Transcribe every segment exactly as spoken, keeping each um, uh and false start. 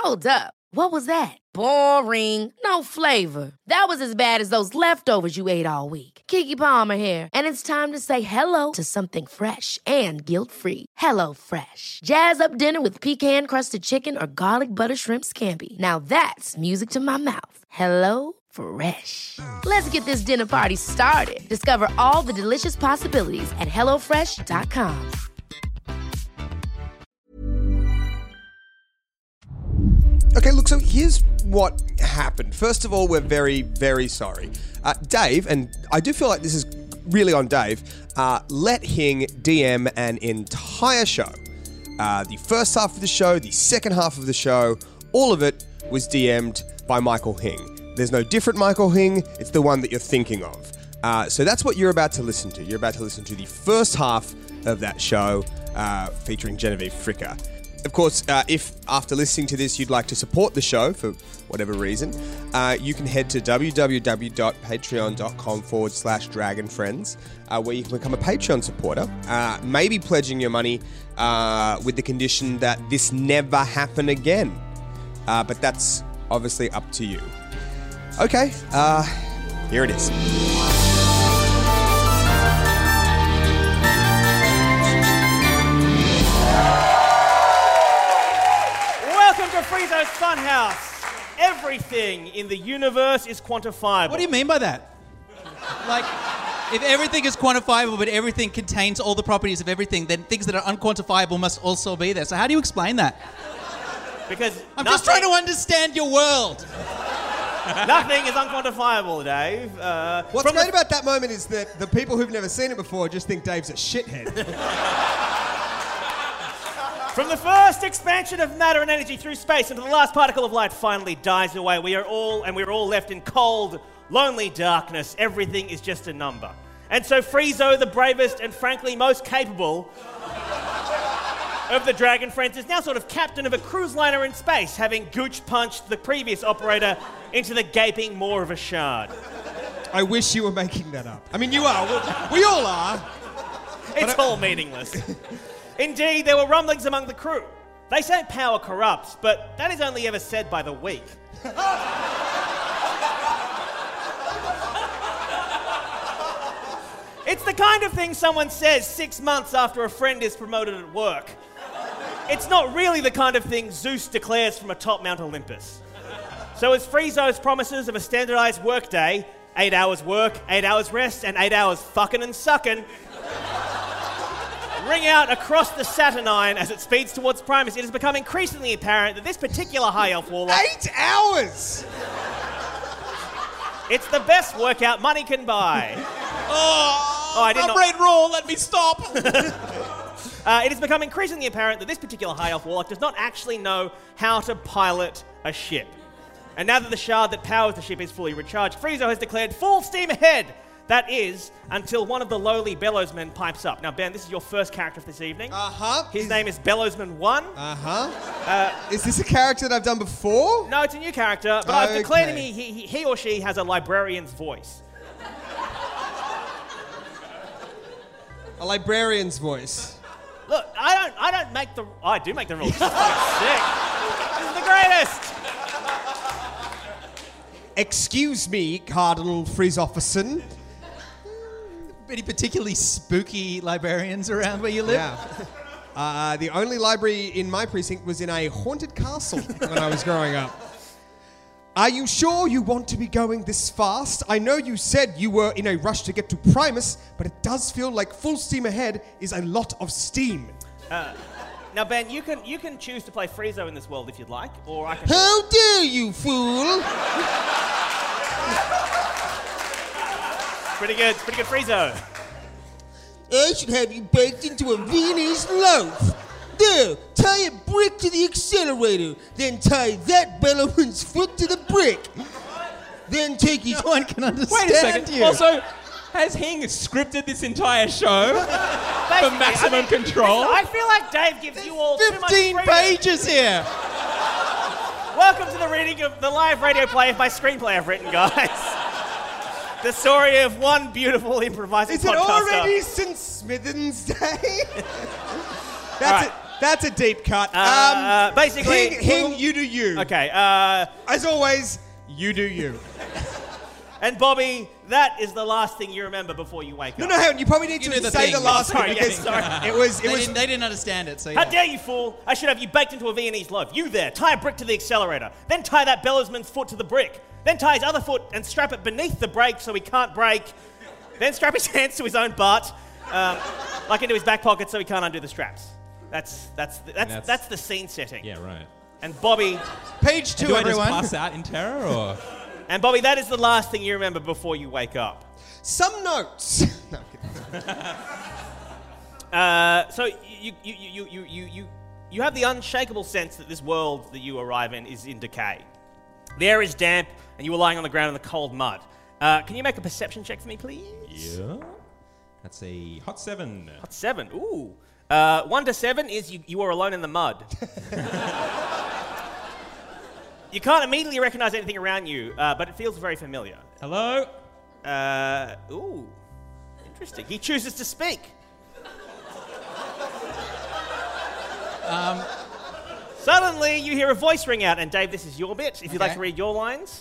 Hold up. What was that? Boring. No flavor. That was as bad as those leftovers you ate all week. Keke Palmer here, and it's time to say hello to something fresh and guilt-free. Hello Fresh. Jazz up dinner with pecan-crusted chicken or garlic butter shrimp scampi. Now that's music to my mouth. Hello Fresh. Let's get this dinner party started. Discover all the delicious possibilities at hello fresh dot com. Okay, look, so here's what happened. First of all, we're very, very sorry. Uh, Dave, and I do feel like this is really on Dave, uh, let Hing D M an entire show. Uh, the first half of the show, the second half of the show, all of it was D M'd by Michael Hing. There's no different Michael Hing, it's the one that you're thinking of. Uh, so that's what you're about to listen to. You're about to listen to the first half of that show uh, featuring Genevieve Fricker. Of course, uh, if after listening to this you'd like to support the show for whatever reason, uh, you can head to www.patreon.com forward slash Dragon Friends, uh, where you can become a Patreon supporter, uh, maybe pledging your money uh, with the condition that this never happen again. Uh, but that's obviously up to you. Okay, uh, here it is. Friezo's Funhouse. Everything in the universe is quantifiable. What do you mean by that? Like, if everything is quantifiable, but everything contains all the properties of everything, then things that are unquantifiable must also be there. So how do you explain that? Because I'm nothing, just trying to understand your world. Nothing is unquantifiable, Dave. Uh, What's great the... about that moment is that the people who've never seen it before just think Dave's a shithead. From the first expansion of matter and energy through space until the last particle of light finally dies away, we are all, and we're all left in cold, lonely darkness. Everything is just a number. And so Friezo, the bravest and frankly most capable of the Dragon Friends, is now sort of captain of a cruise liner in space, having gooch punched the previous operator into the gaping maw of a shard. I wish you were making that up. I mean, you are. We, we all are. It's all meaningless. Indeed, there were rumblings among the crew. They say power corrupts, but that is only ever said by the weak. It's the kind of thing someone says six months after a friend is promoted at work. It's not really the kind of thing Zeus declares from atop Mount Olympus. So as Friezo's promises of a standardized workday, eight hours work, eight hours rest, and eight hours fucking and sucking, ring out across the Saturnine as it speeds towards Primus, it has become increasingly apparent that this particular High Elf Warlock... Eight hours! It's the best workout money can buy. Oh, oh I did my not... brain roll, let me stop! uh, it has become increasingly apparent that this particular High Elf Warlock does not actually know how to pilot a ship. And now that the shard that powers the ship is fully recharged, Friezo has declared full steam ahead. That is, until one of the lowly Bellowsmen pipes up. Now, Ben, this is your first character for this evening. Uh-huh. His is... name is Bellowsman one. Uh-huh. Uh, is this a character that I've done before? No, it's a new character, but okay. I've declared him he, he, he or she has a librarian's voice. A librarian's voice. Look, I don't I don't make the... Oh, I do make the rules. This is fucking sick. This is the greatest. Excuse me, Cardinal Friesofferson. Any particularly spooky librarians around where you live? Yeah. Uh, the only library in my precinct was in a haunted castle when I was growing up. Are you sure you want to be going this fast? I know you said you were in a rush to get to Primus, but it does feel like full steam ahead is a lot of steam. Uh, now, Ben, you can you can choose to play Friezo in this world if you'd like, or I can... How dare you, fool! Pretty good, pretty good Friezo. I should have you baked into a Viennese loaf. There, tie a brick to the accelerator, then tie that Bellowman's foot to the brick. Then take his... No one can understand Wait a second. you. Also, has Hing scripted this entire show for maximum I mean, control? I feel like Dave gives you all too much fifteen freedom. pages here. Welcome to the reading of the live radio play of my screenplay I've written, guys. The story of one beautiful improvising Is it podcaster. already Saint Smithens Day? That's All right. it. That's a deep cut. Uh, um, basically- Hing, Hing, you do you. Okay, uh, As always, you do you. and Bobby, that is the last thing you remember before you wake No, up. no, hang on. You probably need You to do the say thing. the last Sorry, thing yeah, because sorry. it was. It They was. didn't, they didn't understand it, so How yeah. dare you, fool! I should have you baked into a Viennese loaf. You there, tie a brick to the accelerator. Then tie that bellowsman's foot to the brick. Then tie his other foot and strap it beneath the brake so he can't brake. Then strap his hands to his own butt, um, like into his back pocket so he can't undo the straps. That's that's that's that's, that's- the scene setting. Yeah, right. And Bobby, Page two, Do I everyone. just pass out in terror, or? and Bobby, that is the last thing you remember before you wake up. Some notes. No, I'm kidding. Uh, so you you, you, you, you, you, you have the unshakable sense that this world that you arrive in is in decay. The air is damp, and you are lying on the ground in the cold mud. Uh, can you make a perception check for me, please? Yeah. That's a hot seven. Seven. Ooh. Uh, one to seven is you, you are alone in the mud. You can't immediately recognize anything around you, uh, but it feels very familiar. Hello? Uh, ooh. Interesting. He chooses to speak. Um, Suddenly, you hear a voice ring out, and Dave, this is your bit. If you'd like Okay. to read your lines.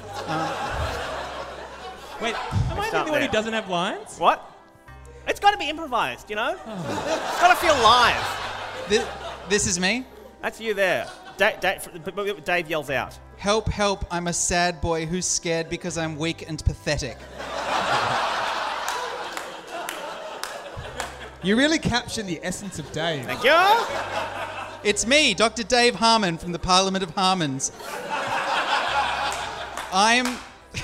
Wait, am I the start only one there. who doesn't have lines? What? It's got to be improvised, you know? It's got to feel live. This, this is me. That's you there. Da- Da- Dave yells out. Help, help, I'm a sad boy who's scared because I'm weak and pathetic. You really captured the essence of Dave. Thank you. It's me, Doctor Dave Harmon from the Parliament of Harmons. I'm...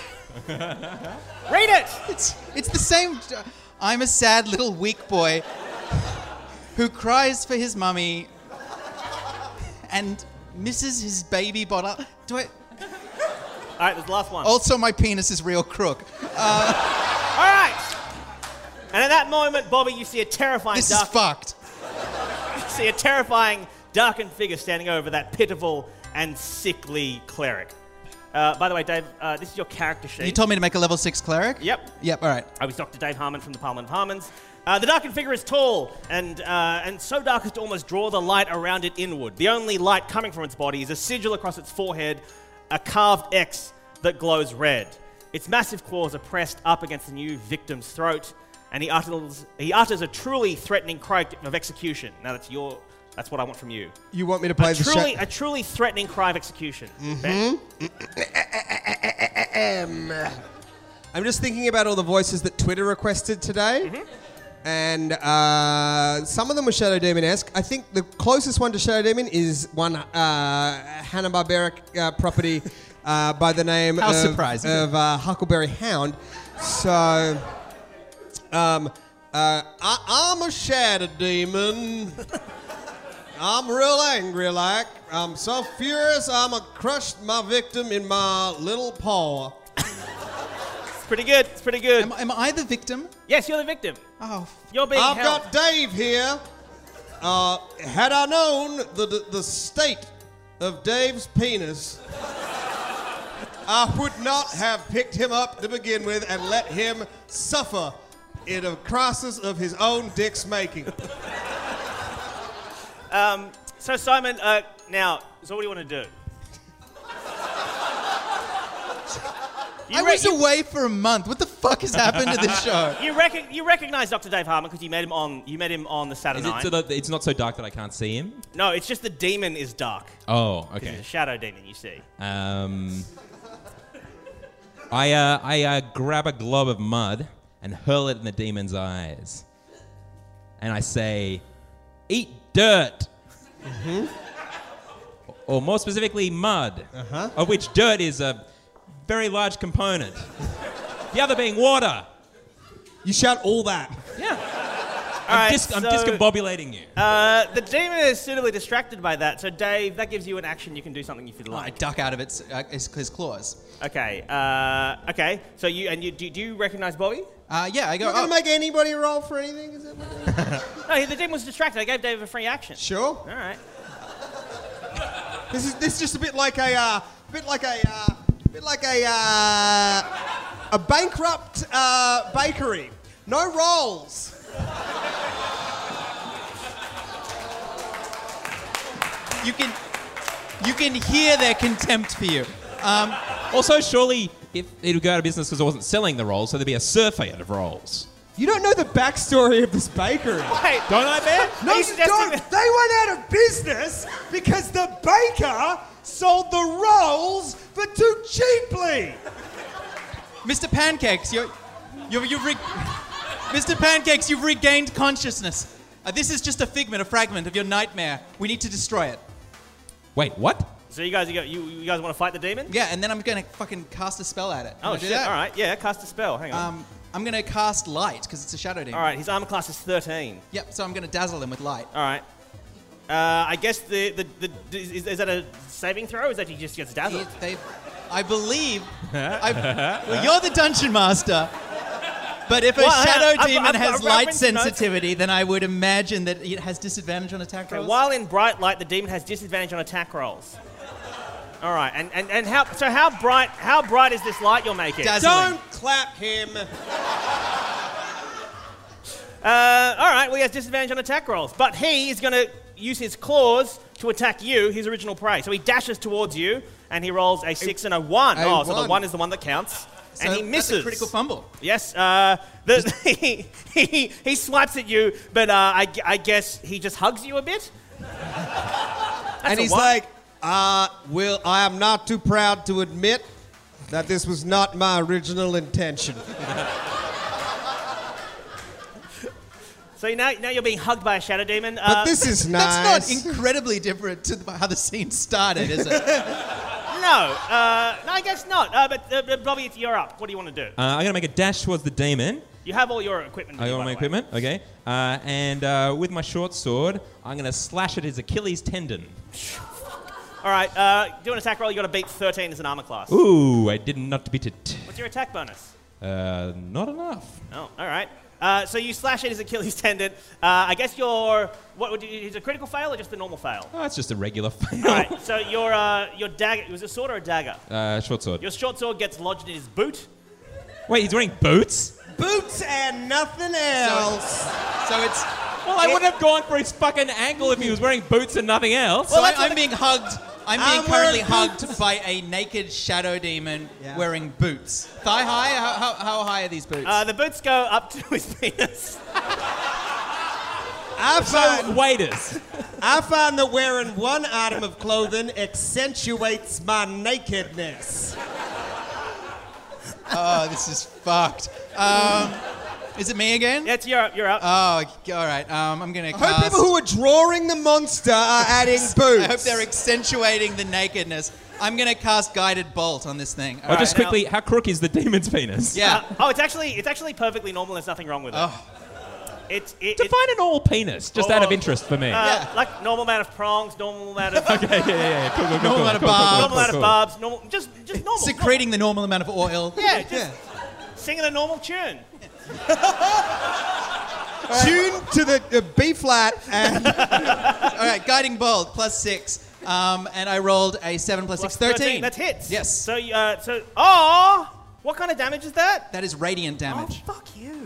Read it. It's, it's the same... I'm a sad little weak boy who cries for his mummy and misses his baby bottle. Do I... All right, there's the last one. Also, my penis is real crook. All right. And at that moment, Bobby, you see a terrifying This is dark... fucked. you see a terrifying, darkened figure standing over that pitiful and sickly cleric. Uh, by the way, Dave, uh, this is your character sheet. You told me to make a level six cleric? Yep. Yep, all right. I was Doctor Dave Harmon from the Parliament of Harmons. Uh, the darkened figure is tall and uh, and so dark as to almost draw the light around it inward. The only light coming from its body is a sigil across its forehead, a carved X that glows red. Its massive claws are pressed up against the new victim's throat, and he utters he utters a truly threatening cry of execution. Now that's your that's what I want from you. You want me to play A the truly sha- a truly threatening cry of execution. Ben? I'm just thinking about all the voices that Twitter requested today. And uh, some of them were Shadow Demon-esque. I think the closest one to Shadow Demon is one uh, Hanna-Barbera uh, property uh, by the name How of, surprising. of uh, Huckleberry Hound. So, um, uh, I- I'm a Shadow Demon. I'm real angry like. I'm so furious I'ma crush my victim in my little paw. It's pretty good. It's pretty good. Am, am I the victim? Yes, you're the victim. Oh, You're being I've held. got Dave here. Uh, had I known the, the the state of Dave's penis, I would not have picked him up to begin with and let him suffer in a crisis of his own dick's making. So Simon, uh, now, so what do you want to do? You I re- was you, away for a month. What the fuck has happened to this show? You, rec- you recognize Doctor Dave Harmon because you met him on you met him on the Saturday Is it night. so that it's not so dark that I can't see him? No, it's just the demon is dark. Oh, He's okay. a shadow demon, you see. Um, I uh, I uh, grab a glob of mud and hurl it in the demon's eyes, and I say, "Eat dirt." Mm-hmm. Or more specifically, mud, uh-huh. of which dirt is a very large component. The other being water. You shout all that. Yeah. All I'm, right, dis- I'm so, discombobulating you. Uh, the demon is suitably distracted by that. So Dave, that gives you an action. You can do something if you'd I like. duck out of its, uh, his, his claws. Okay. Uh, okay. So you and you do, do you recognize Bobby? Uh, yeah, I go, You're not oh, gonna make anybody roll for anything, is that what No, the demon was distracted. I gave Dave a free action. Sure. All right. This is this is just a bit like a uh, bit like a uh, bit like a uh, a bankrupt uh, bakery. No rolls. You can, you can hear their contempt for you. Um, Also, surely, if it would go out of business because it wasn't selling the rolls, so there'd be a surfeit of rolls. You don't know the backstory of this bakery. Wait, don't I, Ben? No, Are you don't. suggesting They that- went out of business because the baker sold the rolls for too cheaply. Mister Pancakes, you're, you're, you've re- Mister Pancakes, you've regained consciousness. Uh, this is just a figment, a fragment of your nightmare. We need to destroy it. Wait, what? So you guys, you, go- you, you guys want to fight the demon? Yeah, and then I'm gonna fucking cast a spell at it. Oh Wanna do shit! that? All right, yeah, cast a spell. Hang on. Um, I'm gonna cast light because it's a shadow demon. All right, his armor class is thirteen. Yep. So I'm gonna dazzle him with light. All right. Uh, I guess the the, the is, is that a saving throw? Or is that he just gets dazzled? It- they, I believe. I, well, you're the dungeon master. But if a Well, hang on, shadow I've got- demon I've got- has I've got light Prince's notes. sensitivity, then I would imagine that it has disadvantage on attack Okay, rolls. while in bright light, the demon has disadvantage on attack rolls. All right, and, and, and how so how bright how bright is this light you're making? Dazzling. Don't clap him. Uh, all right, well, he has disadvantage on attack rolls, but he is going to use his claws to attack you, his original prey. So he dashes towards you, and he rolls a six and a one. A oh, so the one. one is the one that counts, So and he that's misses. a critical fumble. Yes, uh, the, he, he, he swipes at you, but uh, I, gu- I guess he just hugs you a bit. And a he's one. like, uh, Will, I am not too proud to admit that this was not my original intention. So now, now you're being hugged by a shadow demon. But Uh, this is nice. That's not incredibly different to the, how the scene started, is it? no, uh, no, I guess not. Uh, but uh, but Bobby, you're up. What do you want to do? Uh, I'm going to make a dash towards the demon. You have all your equipment. I with you, got by my the way. equipment, okay. Uh, and uh, with my short sword, I'm going to slash at his Achilles tendon. All right, uh, do an attack roll. You got to beat thirteen as an armor class. Ooh, I did not beat it. What's your attack bonus? Uh, not enough. Oh, all right. Uh, so you slash at his Achilles tendon. Uh, I guess your what would you, is it a critical fail or just a normal fail? Oh, it's just a regular fail. All right. So your uh, your dagger was it a sword or a dagger? Uh, short sword. Your short sword gets lodged in his boot. Wait, he's wearing boots? Boots and nothing else. So it's. Well, I wouldn't have gone for his fucking ankle if he was wearing boots and nothing else. So I, I'm being hugged. I'm being I'm currently wearing hugged by a naked shadow demon Yeah. wearing boots. Thigh high? How, how, how high are these boots? Uh, the boots go up to his penis. I so, find, waiters. I find that wearing one item of clothing accentuates my nakedness. Oh, this is fucked. Um, is it me again? Yes, you're up. You're up. Oh, all right. Um, I'm gonna I cast. hope people who are drawing the monster are adding boots. I hope they're accentuating the nakedness. I'm gonna cast guided bolt on this thing. Oh, just now- quickly, how crook is the demon's penis? Yeah. Uh, oh, it's actually it's actually perfectly normal. There's nothing wrong with it. Oh. It's it, it, Define a normal penis, just Oh, out of interest for me. uh, Yeah. like normal amount of prongs, normal amount of okay, yeah, yeah, yeah. Cool, cool, cool, Normal cool, amount of cool, cool, barbs. cool, normal amount cool. of barbs, normal just just normal. Secreting the normal amount of oil. normal. Yeah, just singing a normal tune. Tune to the uh, B flat and All right, guiding bolt plus six, um, and I rolled a seven plus Plus six, thirteen. That hits. Yes. So uh, so oh, what kind of damage is that? That is radiant damage. Oh, fuck you.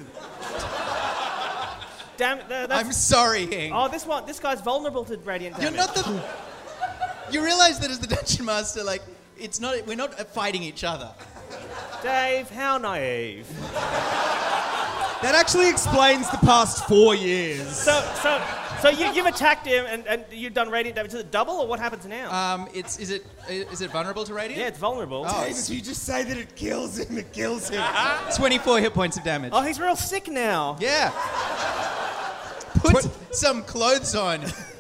Damn, uh, that's, I'm sorry, Hing. oh, this one, this guy's vulnerable to radiant You're damage. not the. You realize that as the dungeon master, like, it's not. We're not fighting each other. Dave, how naive. that actually explains the past four years. So, so, so you, you've attacked him and, and you've done radiant damage. Is it double or what happens now? Um, it's is it is it vulnerable to radiant? yeah, it's vulnerable. Oh, If you just say that it kills him, it kills him. twenty-four hit points of damage. Oh, he's real sick now. Yeah. Put some clothes on.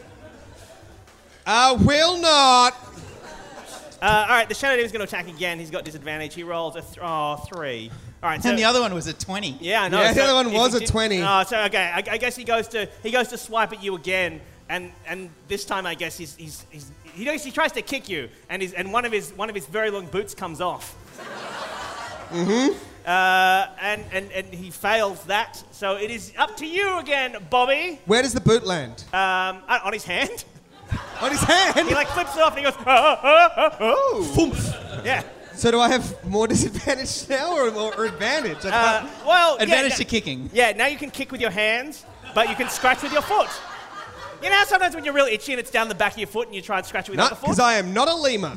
I will not. Uh, all right, the Shadow Demon's going to attack again. He's got disadvantage. He rolls a th- oh, three. All right, so And the other one was a twenty. yeah, I know. Yeah, the so other one if was he a did- twenty. Oh, so okay. I, I guess he goes to he goes to swipe at you again, and and this time I guess he's he's, he's he knows he tries to kick you, and his and one of his one of his very long boots comes off. Mm-hmm. Uh, and, and and he fails that, so it is up to you again, Bobby. Where does the boot land? Um, uh, on his hand. On his hand. He like flips it off and he goes, oh, oh, oh, oh. Foomf. Yeah. So do I have more disadvantage now or, or, or advantage? I Uh, can't- well, Advantage yeah, to kicking. Yeah, now you can kick with your hands, but you can scratch with your foot. You know how sometimes when you're real itchy and it's down the back of your foot and you try and scratch it with Not the other because foot? I am not a lemur.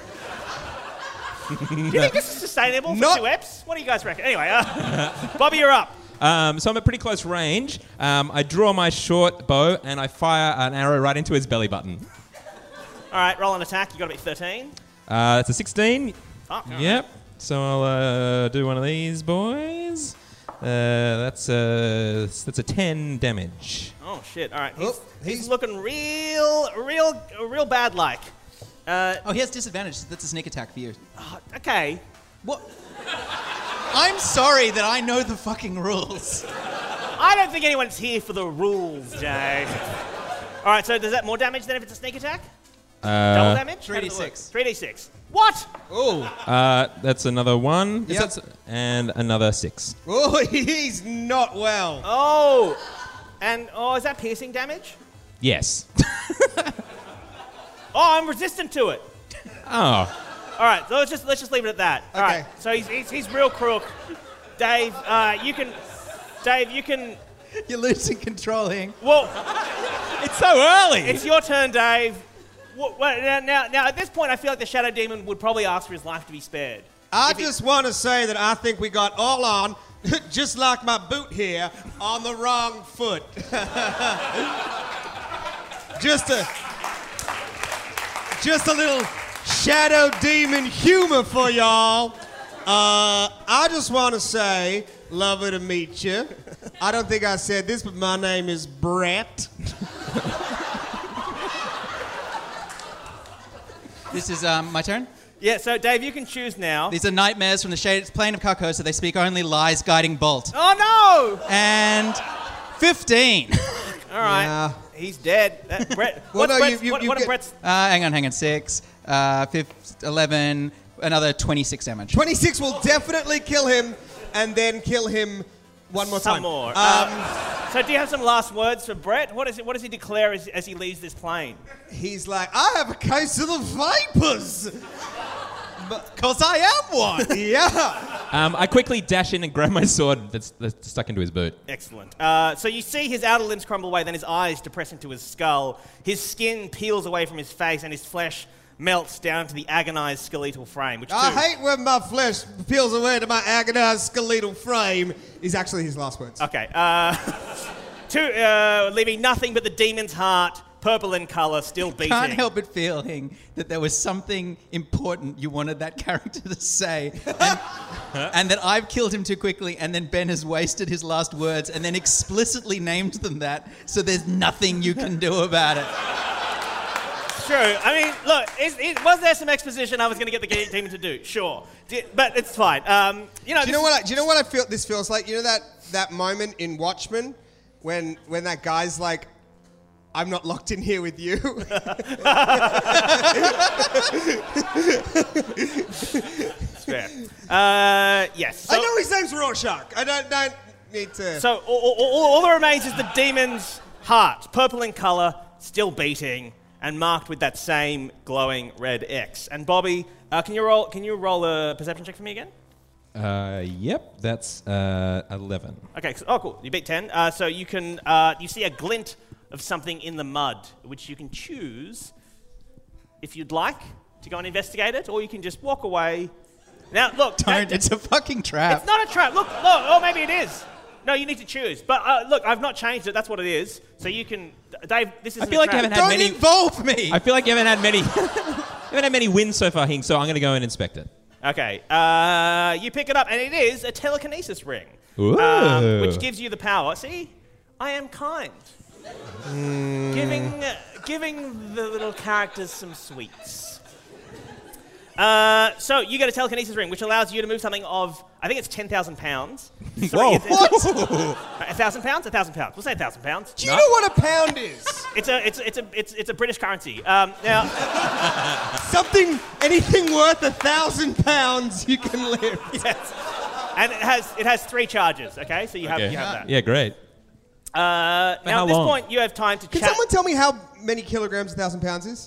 Do you think this is sustainable for Not- two eps? What do you guys reckon? Anyway, uh, Bobby, you're up. Um, so I'm at pretty close range. Um, I draw my short bow and I fire an arrow right into his belly button. All right, roll an attack. You got to be thirteen. Uh, it's a sixteen. Oh, all Yep. So I'll uh, do one of these boys. Uh, that's a that's a ten damage. Oh shit! All right, he's, Oh, he's, he's- looking real, real, real bad. Like, uh, Oh, he has disadvantage. That's a sneak attack for you. okay. What? I'm sorry that I know the fucking rules. I don't think anyone's here for the rules, Dave. All right, so does that more damage than if it's a sneak attack? Uh, Double damage? three d six. three d six. What? Oh, Uh, that's another one. Is Yep. that s- and another six. oh, he's not well. Oh, and oh, is that piercing damage? Yes. Oh, I'm resistant to it. Oh. All right, so let's just let's just leave it at that. All Okay. right, so he's, he's he's real crook. Dave, uh, you can, Dave, you can. You're losing control here. Well, It's so early. it's your turn, Dave. Wha- wha- now, now, now, at this point, I feel like the Shadow Demon would probably ask for his life to be spared. I If he- just want to say that I think we got all on, just like my boot here, on the wrong foot. just a, just a little shadow demon humor for y'all. Uh, I just want to say, lovely to meet you. I don't think I said this, but my name is Brett. This is um, my turn. Yeah, so Dave, you can choose now. These are nightmares from the shaded plane of Carcosa. They speak only lies, guiding bolt. Oh And fifteen. no! All right, Yeah. he's dead. That, Brett, Well, what's no, Brett's, you- you- what, you what are get- Brett's? Uh, hang on, hang on. Six, uh, fifth, eleven, another twenty-six damage. twenty-six will definitely kill him, and then kill him one more Some time. more. Um, Uh, so, do you have some last words for Brett? What, is it, what does he declare as, as he leaves this plane? He's like, I have a case of the vapors. Because I am one. Yeah. Um, I quickly dash in and grab my sword that's, that's stuck into his boot. Excellent. Uh, so you see his outer limbs crumble away, then his eyes depress into his skull. His skin peels away from his face, and his flesh melts down to the agonized skeletal frame. Which I too- hate when my flesh peels away to my agonized skeletal frame, is actually his last words. Okay. Uh, two, uh, leaving nothing but the demon's heart, purple in color, still beating. Can't help but feeling that there was something important you wanted that character to say, and, and that I've killed him too quickly, and then Ben has wasted his last words, and then explicitly named them that, so there's nothing you can do about it. True. I mean, look, is, is, was there some exposition I was going to get the ge- demon to do? Sure. Di- but it's fine. Um, you know, Do you this know what? is- I, do you know what I feel? This feels like. You know that that moment in Watchmen, when when that guy's like, "I'm not locked in here with you." Fair. Uh, yes. So, I know his name's Rorschach. I don't don't need to. so all, all, all, all that remains is the demon's heart, purple in color, still beating, and marked with that same glowing red X. And Bobby, uh, can you roll? Can you roll a perception check for me again? Uh, yep, that's uh, eleven. Okay. So, oh, cool. You beat ten. Uh, so you can uh, you see a glint of something in the mud, which you can choose if you'd like to go and investigate it, or you can just walk away. Now, look. Don't, that- it's a fucking trap. It's not a trap. Look, look. Oh, maybe it is. No, you need to choose. But uh, look, I've not changed it. That's what it is. So you can, Dave. This is. I feel like you haven't had Don't many. involve me! I feel like you haven't had many. you haven't had many wins so far, Hing. So I'm going to go and inspect it. Okay. Uh, you pick it up, and it is a telekinesis ring, Ooh. um, which gives you the power. See, I am kind. Giving, uh, giving the little characters some sweets. Uh, so you get a telekinesis ring, which allows you to move something of, I think it's ten thousand pounds. Whoa. What? A thousand pounds? A thousand pounds. We'll say a thousand pounds. do you know what a pound is? It's a, it's, it's a, it's, it's a British currency. Um, now, Something, anything worth a thousand pounds, you can live. yes, and it has, it has three charges. Okay, so you have, Okay. you have that. Yeah, great. Uh, now how at this long? point, you have time to Can chat. someone tell me how many kilograms a thousand pounds is?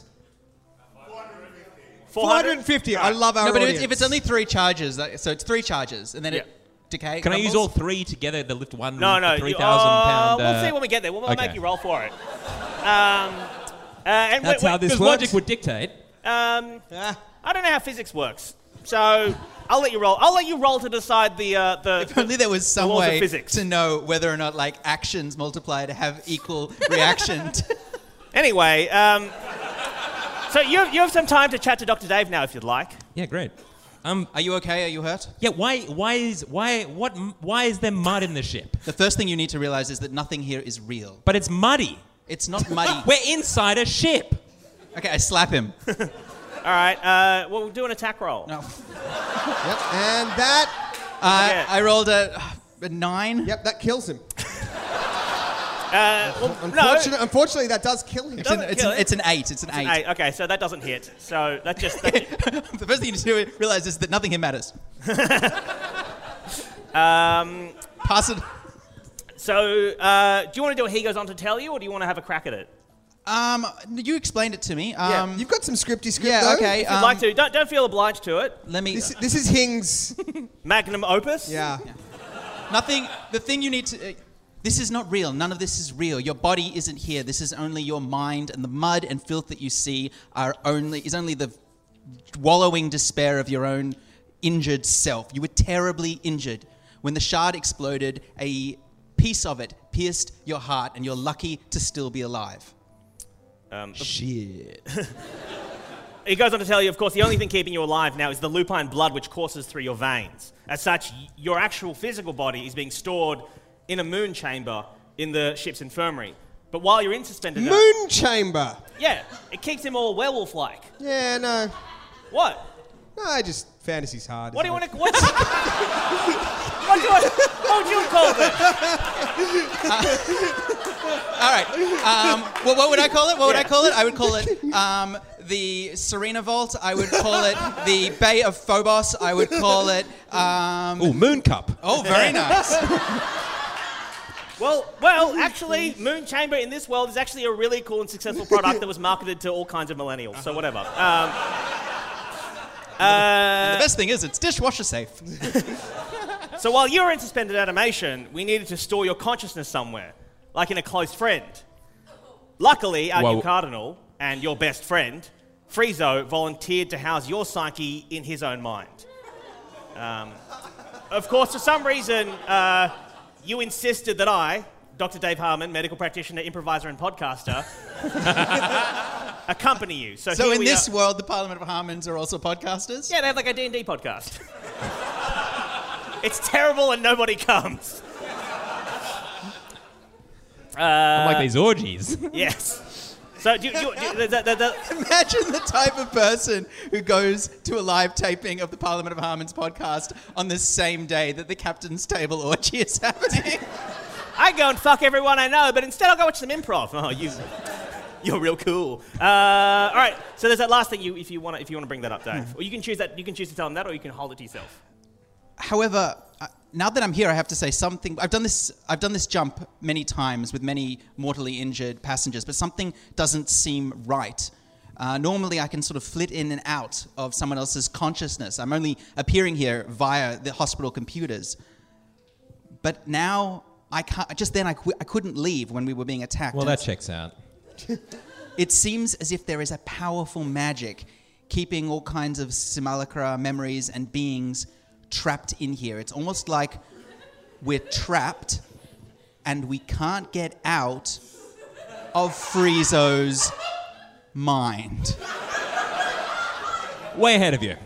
four hundred fifty. I love our No, but if audience. it's, if it's only three charges, that- so it's three charges, and then Yeah. it decay. Can I use crumbles? all three together to lift one No, no. three you- thousand uh, pound? We'll uh, see when we get there. We'll, we'll okay. make you roll for it. Um, uh, and That's we- we- how this because works. logic would dictate. Um, I don't know how physics works, so I'll let you roll. I'll let you roll to decide the uh, the. If only there was some laws of way physics. to know whether or not like actions multiply to have equal reaction. to- Anyway, um, so you have, you have some time to chat to Doctor Dave now, if you'd like. Yeah, great. Um, Are you okay? Are you hurt? yeah. Why? Why is why what? Why is there mud in the ship? The first thing you need to realize is that nothing here is real. But it's muddy. It's not muddy. We're inside a ship. Okay, I slap him. All right. Uh, well, we'll do an attack roll. No. Yep. And that. Uh, Yeah. I rolled a, a nine. Yep, that kills him. Uh, well, no. Unfortunately, unfortunately, that does kill him. It's an, Doesn't it's, kill an, it. it's an eight. It's an eight. Hey, okay, so that doesn't hit. So that just. That, The first thing you need to realize is that nothing here matters. um, Pass it. so uh, do you want to do what he goes on to tell you, or do you want to have a crack at it? Um, you explained it to me. Um, You've got some scripty script yeah. though. Okay. If you'd um, like to, don't don't feel obliged to it. Let me. This, this is Hing's. Magnum opus. Yeah. Nothing. The thing you need to. Uh, this is not real. None of this is real. Your body isn't here. This is only your mind, and the mud and filth that you see are only is only the wallowing despair of your own injured self. You were terribly injured when the shard exploded. A piece of it pierced your heart, and you're lucky to still be alive. Um, Shit. He goes on to tell you, of course, the only thing keeping you alive now is the lupine blood which courses through your veins. As such, y- your actual physical body is being stored in a moon chamber in the ship's infirmary. But while you're in suspended... Moon chamber. Yeah, it keeps him all werewolf-like. Yeah, no. What? No, just fantasy's hard. What do you isn't want to... What's... what, do you want, what would you call this? All right. Um, well, what would I call it? What would I Yeah. call it? I would call it um, the Serena Vault. I would call it the Bay of Phobos. I would call it. Um, Ooh, moon cup. oh, very nice. Well, well, actually, Moon Chamber in this world is actually a really cool and successful product that was marketed to all kinds of millennials, so whatever. Um, The best thing is it's dishwasher safe. so while you were in suspended animation, we needed to store your consciousness somewhere, like in a close friend. Luckily, our Whoa. new cardinal and your best friend, Friezo, volunteered to house your psyche in his own mind. Um, of course, for some reason, uh, you insisted that I, Doctor Dave Harmon, medical practitioner, improviser, and podcaster, accompany you. So, So here in we this are. world, the Parliament of Harmons are also podcasters? Yeah, they have like a D and D podcast. It's terrible and nobody comes. Unlike these orgies. Yes. So, do you... Do, you- do, the, the, the, the, Imagine the type of person who goes to a live taping of the Parliament of Harmons podcast on the same day that the captain's table orgy is happening. I go and fuck everyone I know, but instead I'll go watch some improv. Oh, you, you're real cool. Uh, all right. So there's that last thing. You, if you want, to, if you want to bring that up, Dave, or you can choose that. You can choose to tell them that, or you can hold it to yourself. However, uh, now that I'm here, I have to say something. I've done this. I've done this jump many times with many mortally injured passengers, but something doesn't seem right. Uh, normally, I can sort of flit in and out of someone else's consciousness. I'm only appearing here via the hospital computers. But now, I can't. Just then, I, qu- I couldn't leave when we were being attacked. Well, And that checks out. it seems as if there is a powerful magic keeping all kinds of simulacra, memories, and beings trapped in here. It's almost like we're trapped and we can't get out of Friezo's mind. Way ahead of you.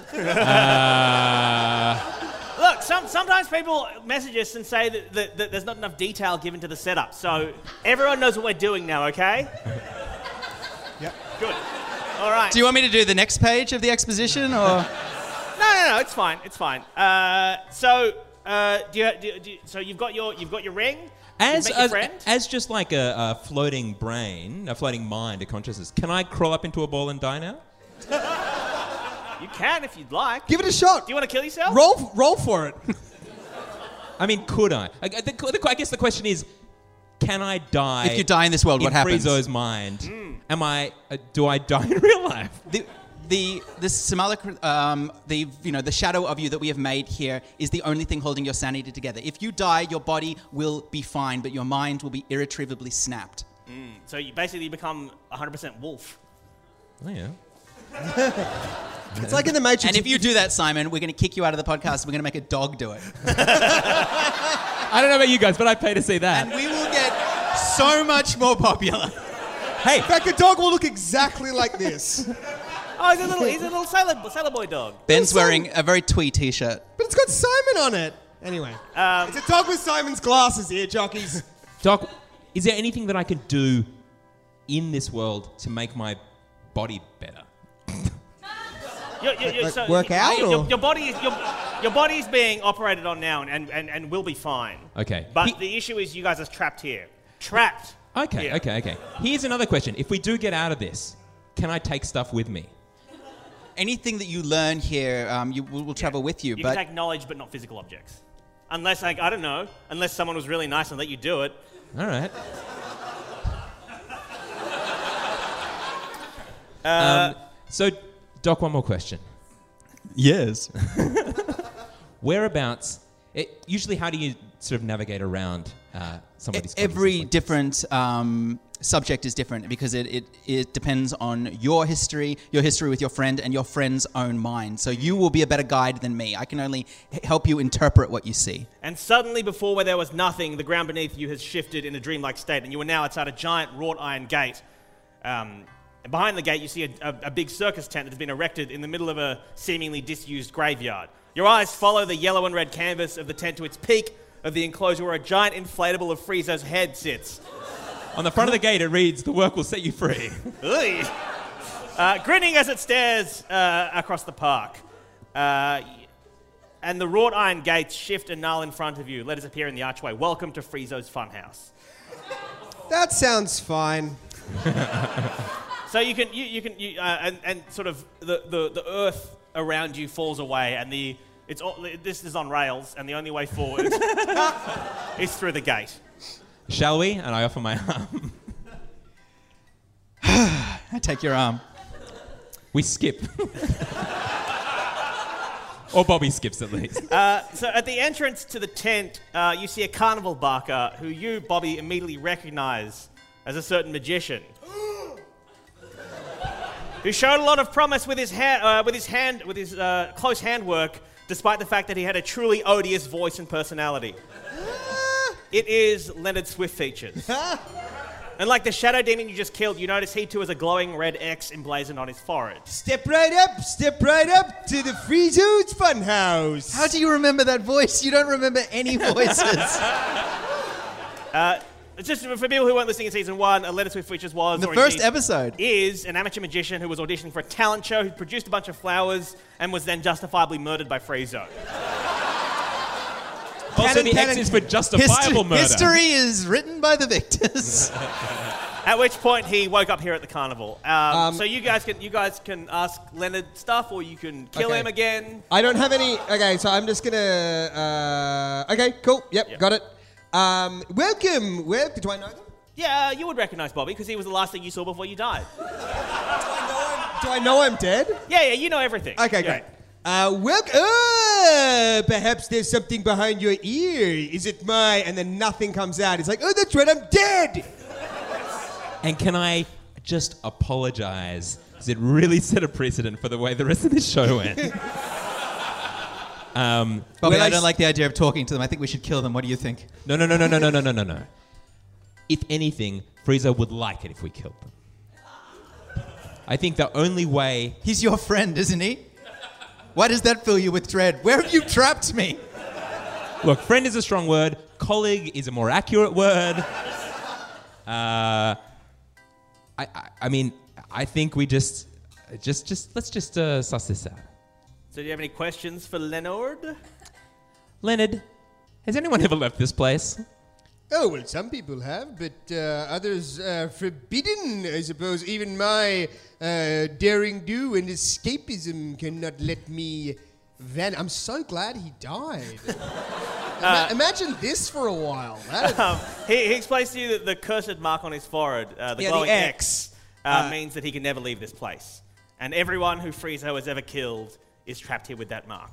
Uh, Look, some, sometimes people message us and say that, that, that there's not enough detail given to the setup. So everyone knows what we're doing now, okay? Yep. Good. All right. Do you want me to do the next page of the exposition, or? No, no, no. It's fine. It's fine. Uh, so, uh, do you, do, you- do you, so you've got your you've got your ring. as, You've met your as, friend. as just like a, a floating brain, a floating mind, a consciousness, can I crawl up into a ball and die now? You can if you'd like. Give it a shot. Do you want to kill yourself? Roll, roll for it. I mean, could I? I, the, the, I guess the question is, can I die? If you die in this world, in what happens? Friezo's mind. Am I? Uh, do I die in real life? The the the simulacra, um, the you know the shadow of you that we have made here is the only thing holding your sanity together. If you die, your body will be fine, but your mind will be irretrievably snapped. So you basically become one hundred percent wolf. Oh, yeah. It's like in the Matrix. And if you do that, Simon, we're going to kick you out of the podcast. We're going to make a dog do it. I don't know about you guys, but I'd pay to see that. And we will get so much more popular. Hey, In fact, the dog will look exactly like this. Oh, he's a little, he's a little sailor, sailor boy dog. Ben's wearing a very twee t-shirt. But it's got Simon on it. Anyway. Um, it's a dog with Simon's glasses here, jockeys. Doc, is there anything that I could do in this world to make my body better? You're, you're, you're, Like so work you- out, Your, your, or- your body is your, your body is being operated on now, and, and, and will be fine. Okay. But He- the issue is, you guys are trapped here. Trapped. Okay, here. okay, okay. Here's another question. If we do get out of this, can I take stuff with me? Anything that you learn here, um, you will, will travel with you. You but can take knowledge, but not physical objects. Unless, like, I don't know, unless someone was really nice and let you do it. All right. Uh, um, so, Doc, one more question. yes. Whereabouts? It, usually, how do you sort of navigate around uh, some of these? Every places? different um, subject is different because it, it, it depends on your history, your history with your friend, and your friend's own mind. So you will be a better guide than me. I can only h- help you interpret what you see. And suddenly, before where there was nothing, the ground beneath you has shifted in a dreamlike state, and you are now outside a giant wrought iron gate. Um, and behind the gate, you see a, a, a big circus tent that has been erected in the middle of a seemingly disused graveyard. Your eyes follow the yellow and red canvas of the tent to its peak of the enclosure where a giant inflatable of Frieza's head sits. On the front of the gate, it reads, "The work will set you free." Ugh. Uh, grinning as it stares uh, across the park. Uh, and the wrought iron gates shift and null in front of you. Letters appear in the archway. Welcome to Friezo's Funhouse. That sounds fine. So you can, you, you can, you, uh, and, and sort of the, the, the earth around you falls away, and the it's all, this is on rails, and the only way forward is through the gate. Shall we? And I offer my arm. I take your arm. We skip. Or Bobby skips at least. Uh, so at the entrance to the tent, uh, you see a carnival barker who you, Bobby, immediately recognize as a certain magician. Who showed a lot of promise with his hand, uh, with his hand, with his uh, close handwork, despite the fact that he had a truly odious voice and personality. It is Leonard Swift Features. And like the shadow demon you just killed, you notice he too has a glowing red X emblazoned on his forehead. Step right up, step right up to the Friezo's Funhouse. How do you remember that voice? You don't remember any voices. uh, just for people who weren't listening in season one, uh, Leonard Swift Features was The or first indeed episode. is an amateur magician who was auditioning for a talent show, who produced a bunch of flowers and was then justifiably murdered by Friezo. Also, the Canon, X is for justifiable History, murder. history is written by the victors. At which point he woke up here at the carnival. Um, Um, so you guys can you guys can ask Leonard stuff, or you can kill Okay. him again. I don't have any. Okay, so I'm just gonna. Uh, okay, cool. Yep, Yep. got it. Um, welcome. Well, do I know them? Yeah, uh, you would recognize Bobby because he was the last thing you saw before you died. Do I know I'm dead? Yeah, yeah, you know everything. Okay, Yeah. great. Uh, welcome. Oh, perhaps there's something behind your ear. Is it my? And then nothing comes out. It's like, oh, that's right, I'm dead. And can I just apologize? Because it really set a precedent for the way the rest of this show went. um, Bobby, Well, I I don't s- like the idea of talking to them. I think we should kill them. What do you think? no, no, no, no, no, no, no, no, no, no. If anything, Frieza would like it if we killed them. I think the only way... He's your friend, isn't he? Why does that fill you with dread? Where have you trapped me? Look, friend is a strong word. Colleague is a more accurate word. Uh, I, I, I mean, I think we just, just, just let's just uh, suss this out. So do you have any questions for Leonard? Leonard, has anyone ever left this place? Oh, well, some people have, but uh, others are forbidden, I suppose. Even my uh, daring do and escapism cannot let me vanish. I'm so glad he died. Ima- imagine this for a while. That Um, he, he explains to you that the cursed mark on his forehead, uh, the Yeah, the glowing X. X, uh, means that he can never leave this place. And everyone who Friezo has ever killed is trapped here with that mark.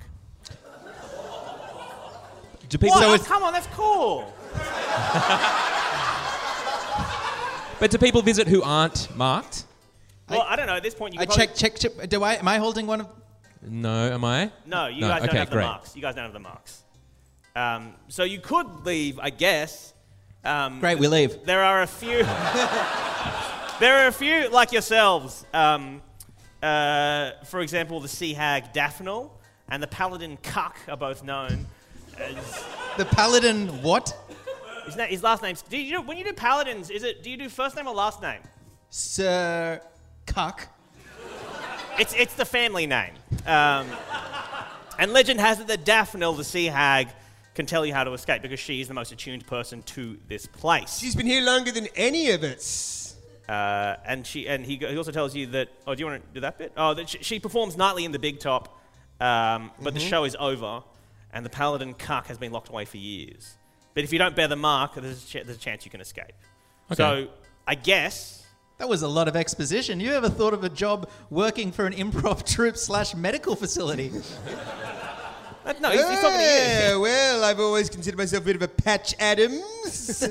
Do people? What? So Oh, it's, come on, that's cool. But do people visit who aren't marked? Well, I, I don't know. At this point, you I could probably... check, check, check. Do I? Am I holding one of? No, am I? No, you No, guys don't okay, have the great. marks. You guys don't have the marks. Um, so you could leave, I guess. Um, Great, we leave. There are a few... there are a few, like yourselves. Um, uh, for example, the sea hag Daphne and the paladin Cuck are both known as... The paladin what? His, na- his last name's... Do you, when you do paladins, is it? Do you do first name or last name? Sir Cuck. It's it's the family name. Um, and legend has it that Daphne, the sea hag, can tell you how to escape because she is the most attuned person to this place. She's been here longer than any of us. Uh, and she and he, go- he also tells you that... Oh, do you want to do that bit? Oh, that she, she performs nightly in the Big Top, um, but Mm-hmm. the show is over, and the paladin Cuck has been locked away for years. But if you don't bear the mark, there's a, ch- there's a chance you can escape. Okay. So, I guess... That was a lot of exposition. You ever thought of a job working for an improv troupe slash medical facility? Uh, no, he's, he's talking to you. Yeah, well, I've always considered myself a bit of a Patch Adams.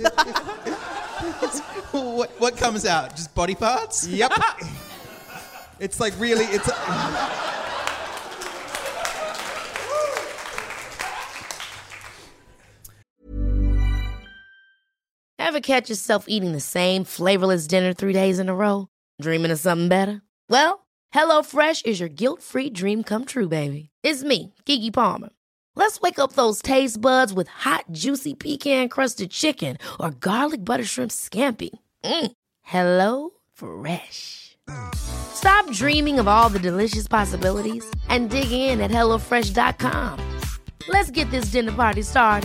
what, what comes out? Just body parts? Yep. It's like really, it's... Ever catch yourself eating the same flavorless dinner three days in a row? Dreaming of something better? Well, HelloFresh is your guilt-free dream come true, baby. It's me, Keke Palmer. Let's wake up those taste buds with hot, juicy pecan-crusted chicken or garlic butter shrimp scampi. Mm. Hello Fresh. Stop dreaming of all the delicious possibilities and dig in at hello fresh dot com. Let's get this dinner party started.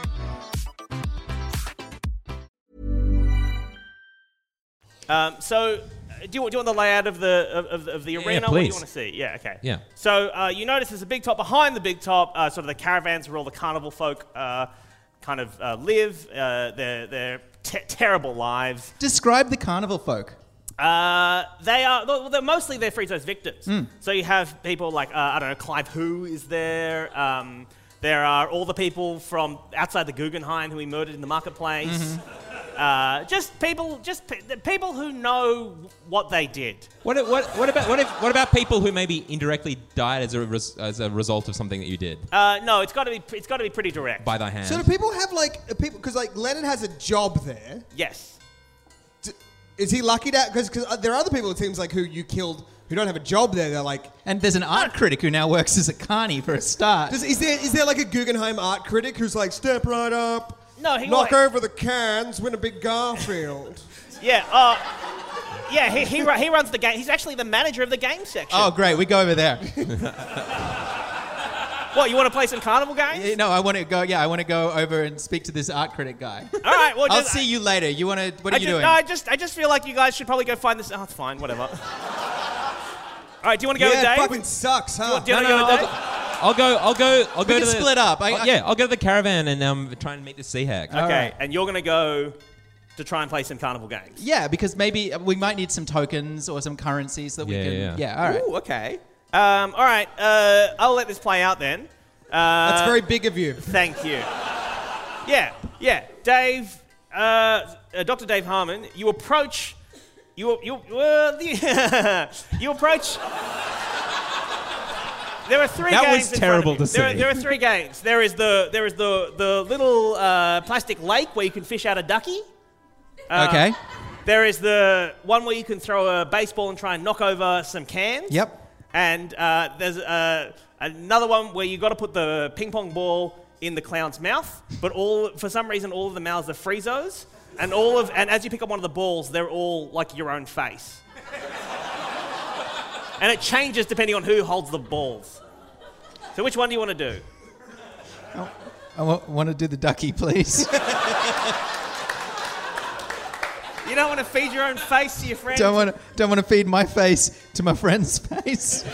Um, so, uh, do you, want- do you want the layout of the of, of, of the Yeah, arena? What do you please. want to see? Yeah, okay. Yeah. So uh, you notice there's a big top behind the big top, uh, sort of the caravans where all the carnival folk uh, kind of uh, live. Uh, their their te- terrible lives. Describe the carnival folk. Uh, they are well, they're mostly they're Frito's victims. Hmm. So you have people like uh, I don't know, Clive Who is there. Um, there are all the people from outside the Guggenheim who he murdered in the marketplace. Mm-hmm. Uh, just people, just pe- the people who know what they did. What, what, what about what, if, what about people who maybe indirectly died as a res, as a result of something that you did Uh, no, it's got to be it's got to be pretty direct. by thy hand? So do people have like, uh, people, because like Leonard has a job there. Yes. D- Is he lucky to, because because there are other people it seems like who you killed who don't have a job there. They're like, And there's an art critic who now works as a carny for a start. does, is there is there like a Guggenheim art critic who's like, step right up, No, he knock wa- over the cans, win a big Garfield. Yeah. Uh, yeah. He he, ru- he runs the game. He's actually the manager of the game section. Oh, great. We go over there. What? You want to play some carnival games? Yeah, no, I want to go. Yeah, I want to go over and speak to this art critic guy. All right. Well, I'll just, see you later. You want to? What are I you just, doing? No, I just I just feel like you guys should probably go find this. Oh, it's fine. Whatever. All right. Do you want to go yeah, with Dave? it fucking sucks, huh? Do you want No, to no, go with no, Dave? I'll go. I'll go. I'll go We to can the, split up. I- oh, I- yeah, I'll go to the caravan and um, try and meet the sea hag. Okay. And you're going to go to try and play some carnival games. Yeah, because maybe we might need some tokens or some currencies that we Yeah, can. yeah, Yeah, all right. Ooh, okay. Um, all right. Uh, I'll let this play out then. Uh, That's very big of you. Thank you. Yeah, yeah. Dave, uh, uh, Doctor Dave Harmon, you approach, you, you, uh, you approach. There are three That games was in terrible front of you. to There are, see. there are three games. There is the there is the the little uh, plastic lake where you can fish out a ducky. Uh, Okay. There is the one where you can throw a baseball and try and knock over some cans. Yep. And uh, there's uh, another one where you got to put the ping pong ball in the clown's mouth, but all for some reason all of the mouths are Friezos, and all of and as you pick up one of the balls, they're all like your own face. And it changes depending on who holds the balls. So which one do you want to do? I w- want to do the ducky, please. You don't want to feed your own face to your friends? don't want to. Don't want to feed my face to my friend's face.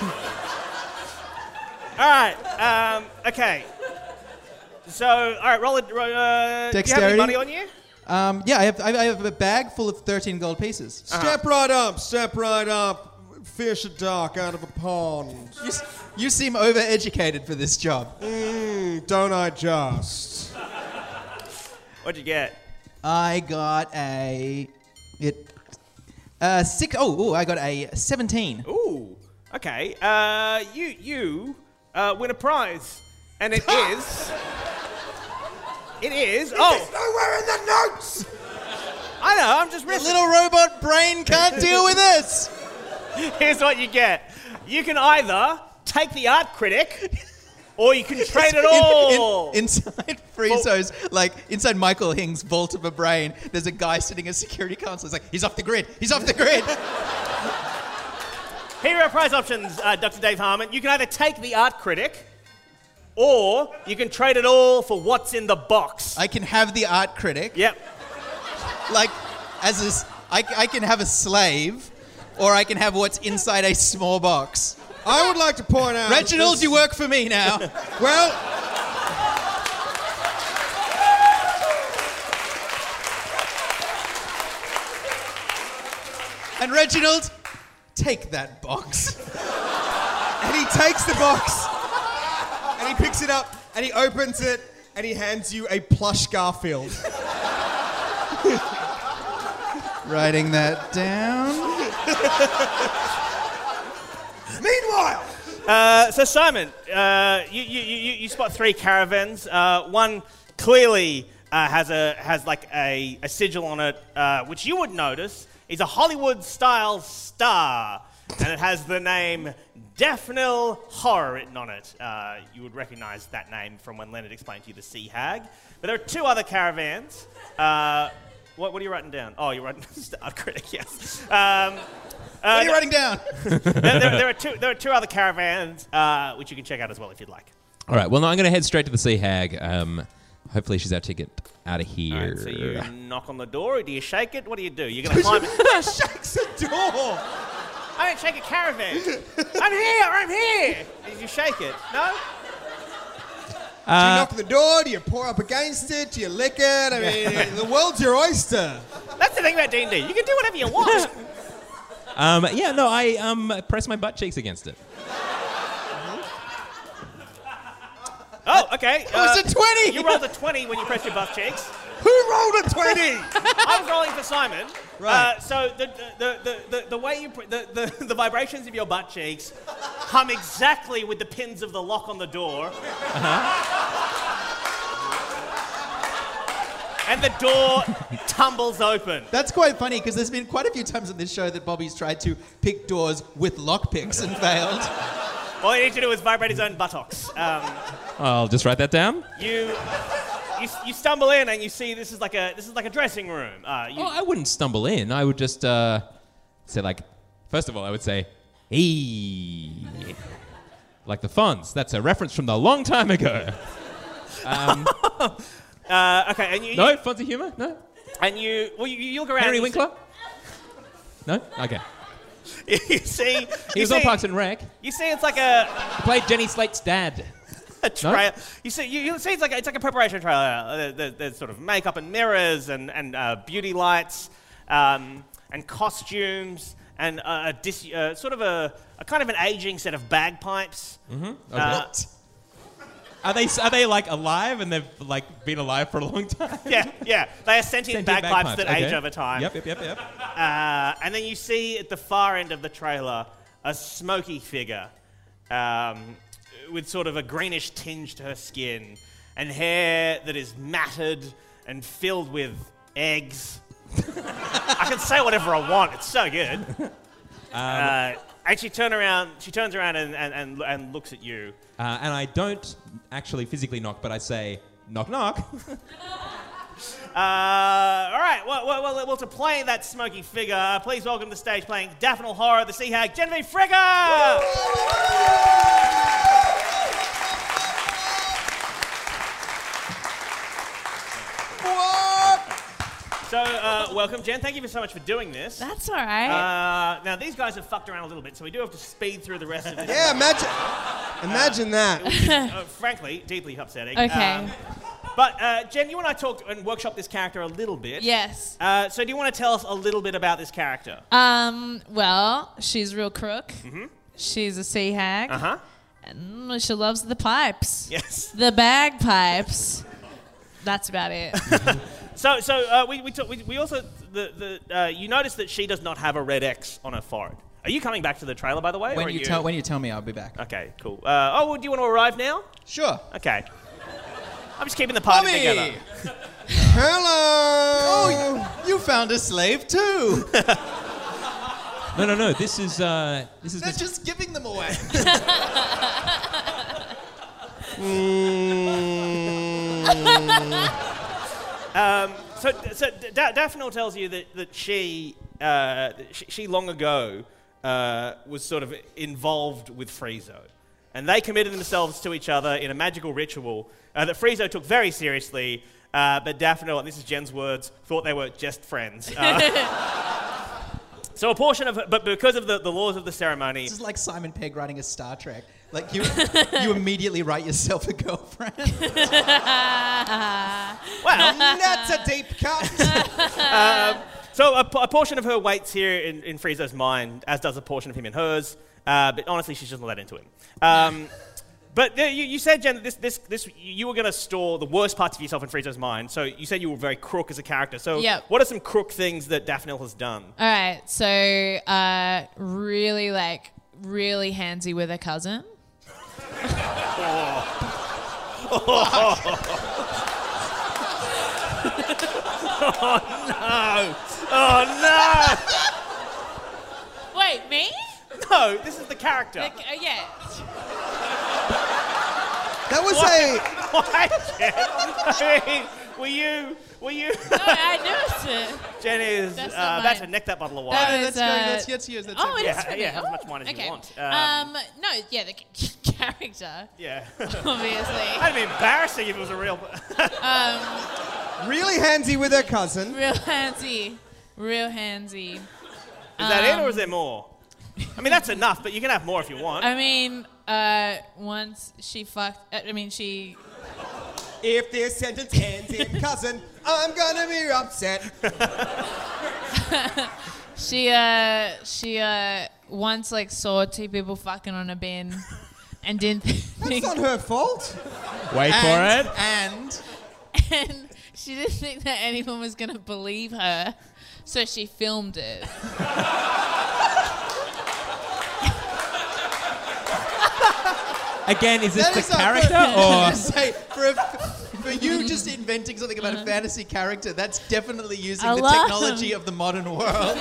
All right. Um, okay. So, all right, roll it. Uh, do you have Dexterity? any money on you? Um, yeah, I have. I have a bag full of thirteen gold pieces. Step right up, step right up. Fish a duck out of a pond. You, s- you seem overeducated for this job. Mm, don't I just? What'd you get? I got a. It Uh, six. Oh, ooh, I got a seventeen. Ooh. Okay. Uh, you you uh, win a prize, and it is. It is. Oh, It's nowhere in the notes! I know. I'm just Your riffing. little robot brain can't deal with this. Here's what you get. You can either take the art critic, or you can trade it all. In, in, inside Friezo's, like inside Michael Hing's vault of a brain, there's a guy sitting as security counsel. He's like, he's off the grid. He's off the grid. Here are our prize options, uh, Doctor Dave Harmon. You can either take the art critic, or you can trade it all for what's in the box. I can have the art critic. Yep. Like, as a, s- I, I can have a slave, or I can have what's inside a small box. I would like to point out... Reginald, this- you work for me now. Well... And Reginald, take that box. And he takes the box, and he picks it up, and he opens it, and he hands you a plush Garfield. Writing that down. Meanwhile... Uh, so Simon, uh, you, you, you, you spot three caravans. Uh, one clearly uh, has a has like a, a sigil on it, uh, which you would notice is a Hollywood-style star, and it has the name Daphne Horror written on it. Uh, you would recognize that name from when Leonard explained to you the Sea Hag. But there are two other caravans. Uh, what, what are you writing down? Oh, you're writing Star Critic, yes. Um, What are you writing down? there, there, there are two. There are two other caravans, uh, which you can check out as well if you'd like. All right. Well, no, I'm going to head straight to the Sea Hag. Um, hopefully, she's our ticket out of here. All right, so you knock on the door, or do you shake it? What do you do? You're gonna climb it. shakes the door! I don't shake a caravan. I'm here. I'm here. You shake it. No. Do you knock on the door? Do you pour up against it? Do you lick it? I mean, the world's your oyster. That's the thing about D and D. You can do whatever you want. Um, yeah, no, I um, press my butt cheeks against it. Oh, okay. It was a twenty. You rolled a twenty when you pressed your butt cheeks. Who rolled a twenty? I was rolling for Simon. Right. Uh, so the the, the, the the way you pr- the, the the vibrations of your butt cheeks hum exactly with the pins of the lock on the door. And the door tumbles open. That's quite funny because there's been quite a few times on this show that Bobby's tried to pick doors with lockpicks and failed. All you need to do is vibrate his own buttocks. Um, I'll just write that down. you, you you stumble in and you see this is like a this is like a dressing room. Uh, you, Oh, I wouldn't stumble in. I would just uh, say, like, first of all, I would say, hey. Like the Fonz. That's a reference from the long time ago. Um, uh, okay, and you, no? Fonzie humor? No? and you well you, you look around. Henry and you Winkler? No? Okay. See, you see, He you was see, on Parks and Rec. You see, it's like a, He played Jenny Slate's dad. a trailer. You see, you, you see, it's like a, it's like a preparation trailer. Uh, there- there- There's sort of makeup and mirrors and and uh, beauty lights um, and costumes and uh, a dis, uh, sort of a, a kind of an aging set of bagpipes. Okay. Uh, Are they are they like alive and they've like been alive for a long time? yeah, yeah. They are sentient, Sentient bagpipes, that okay. age over time. Yep, yep, yep, yep. Uh, and then you see at the far end of the trailer a smoky figure um, with sort of a greenish tinge to her skin and hair that is matted and filled with eggs. I can say whatever I want. It's so good. uh, and she turn around. She turns around and, and, and, and looks at you. Uh, and I don't actually physically knock, but I say, knock, knock. Uh, all right. Well, well, well, well, to play that smoky figure, uh, please welcome to the stage playing Daphne Horror, the Sea Hag, Genevieve Frigga. So, uh, welcome, Jen. Thank you so much for doing this. That's all right. Uh, now, these guys have fucked around a little bit, so we do have to speed through the rest of this. Yeah, imagine, imagine that. Uh, frankly, deeply upsetting. Okay. Um, but, uh, Jen, you and I talked and workshopped this character a little bit. Yes. Uh, so, do you want to tell us a little bit about this character? Um. Well, she's real crook. Mm-hmm. She's a sea hag. Uh huh. And she loves the pipes. Yes. The bagpipes. That's about it. So, so uh, we we, talk, we we also the the uh, you notice that she does not have a red X on her forehead. Are you coming back to the trailer, by the way? When or you, are you tell when you tell me, I'll be back. Okay, cool. Uh, oh, well, do you want to arrive now? Sure. Okay. I'm just keeping the party Bobby! together. Hello. Oh, you found a slave too. No, no, no. This is uh, this is They're the, just giving them away. Um, so, so da- Daphne tells you that that she, uh, she, she long ago uh, was sort of involved with Friezo, and they committed themselves to each other in a magical ritual uh, that Friezo took very seriously. Uh, but Daphne, and this is Jen's words, thought they were just friends. Uh, so a portion of, but because of the, the laws of the ceremony, This is like Simon Pegg writing a Star Trek. Like you, you immediately write yourself a girlfriend. well, That's a deep cut. so a, a portion of her waits here in, in Friezo's mind, as does a portion of him in hers. Uh, but honestly, she's just not that into him. Um, but uh, you, you said, Jen, that this, this, this, you were going to store the worst parts of yourself in Friezo's mind. So you said you were very crook as a character. So Yep. what are some crook things that Daphne has done? All right, so uh, really like really handsy with her cousin. Oh no! Wait, me? No, this is the character. Like, uh, yeah. That was a. Why, Jen? I mean, were you, were you? No, I noticed it. Jen is That's uh, not about to mine. neck that bottle of wine. That That's is, going. uh, That's that's yours. That's Oh, it okay. is Yeah, for me. yeah, have as Oh, much wine as you okay. want. Um, Um, no, yeah, the c- character, yeah. obviously. That'd be embarrassing if it was a real. Really handsy with her cousin. Real handsy. Real handsy. Is that it, or Um, is there more? I mean, that's enough, but you can have more if you want. I mean, uh, once she fucked, uh, I mean, she, If this sentence ends in cousin, I'm gonna be upset. she, uh, she, uh, once, like, saw two people fucking on a bin and didn't think, That's not her fault. wait for And, it. and and she didn't think that anyone was gonna believe her, so she filmed it. Again, is this That the is not character good. or? Just say, for, a, for you just inventing something about a fantasy character, that's definitely using I the love- technology of the modern world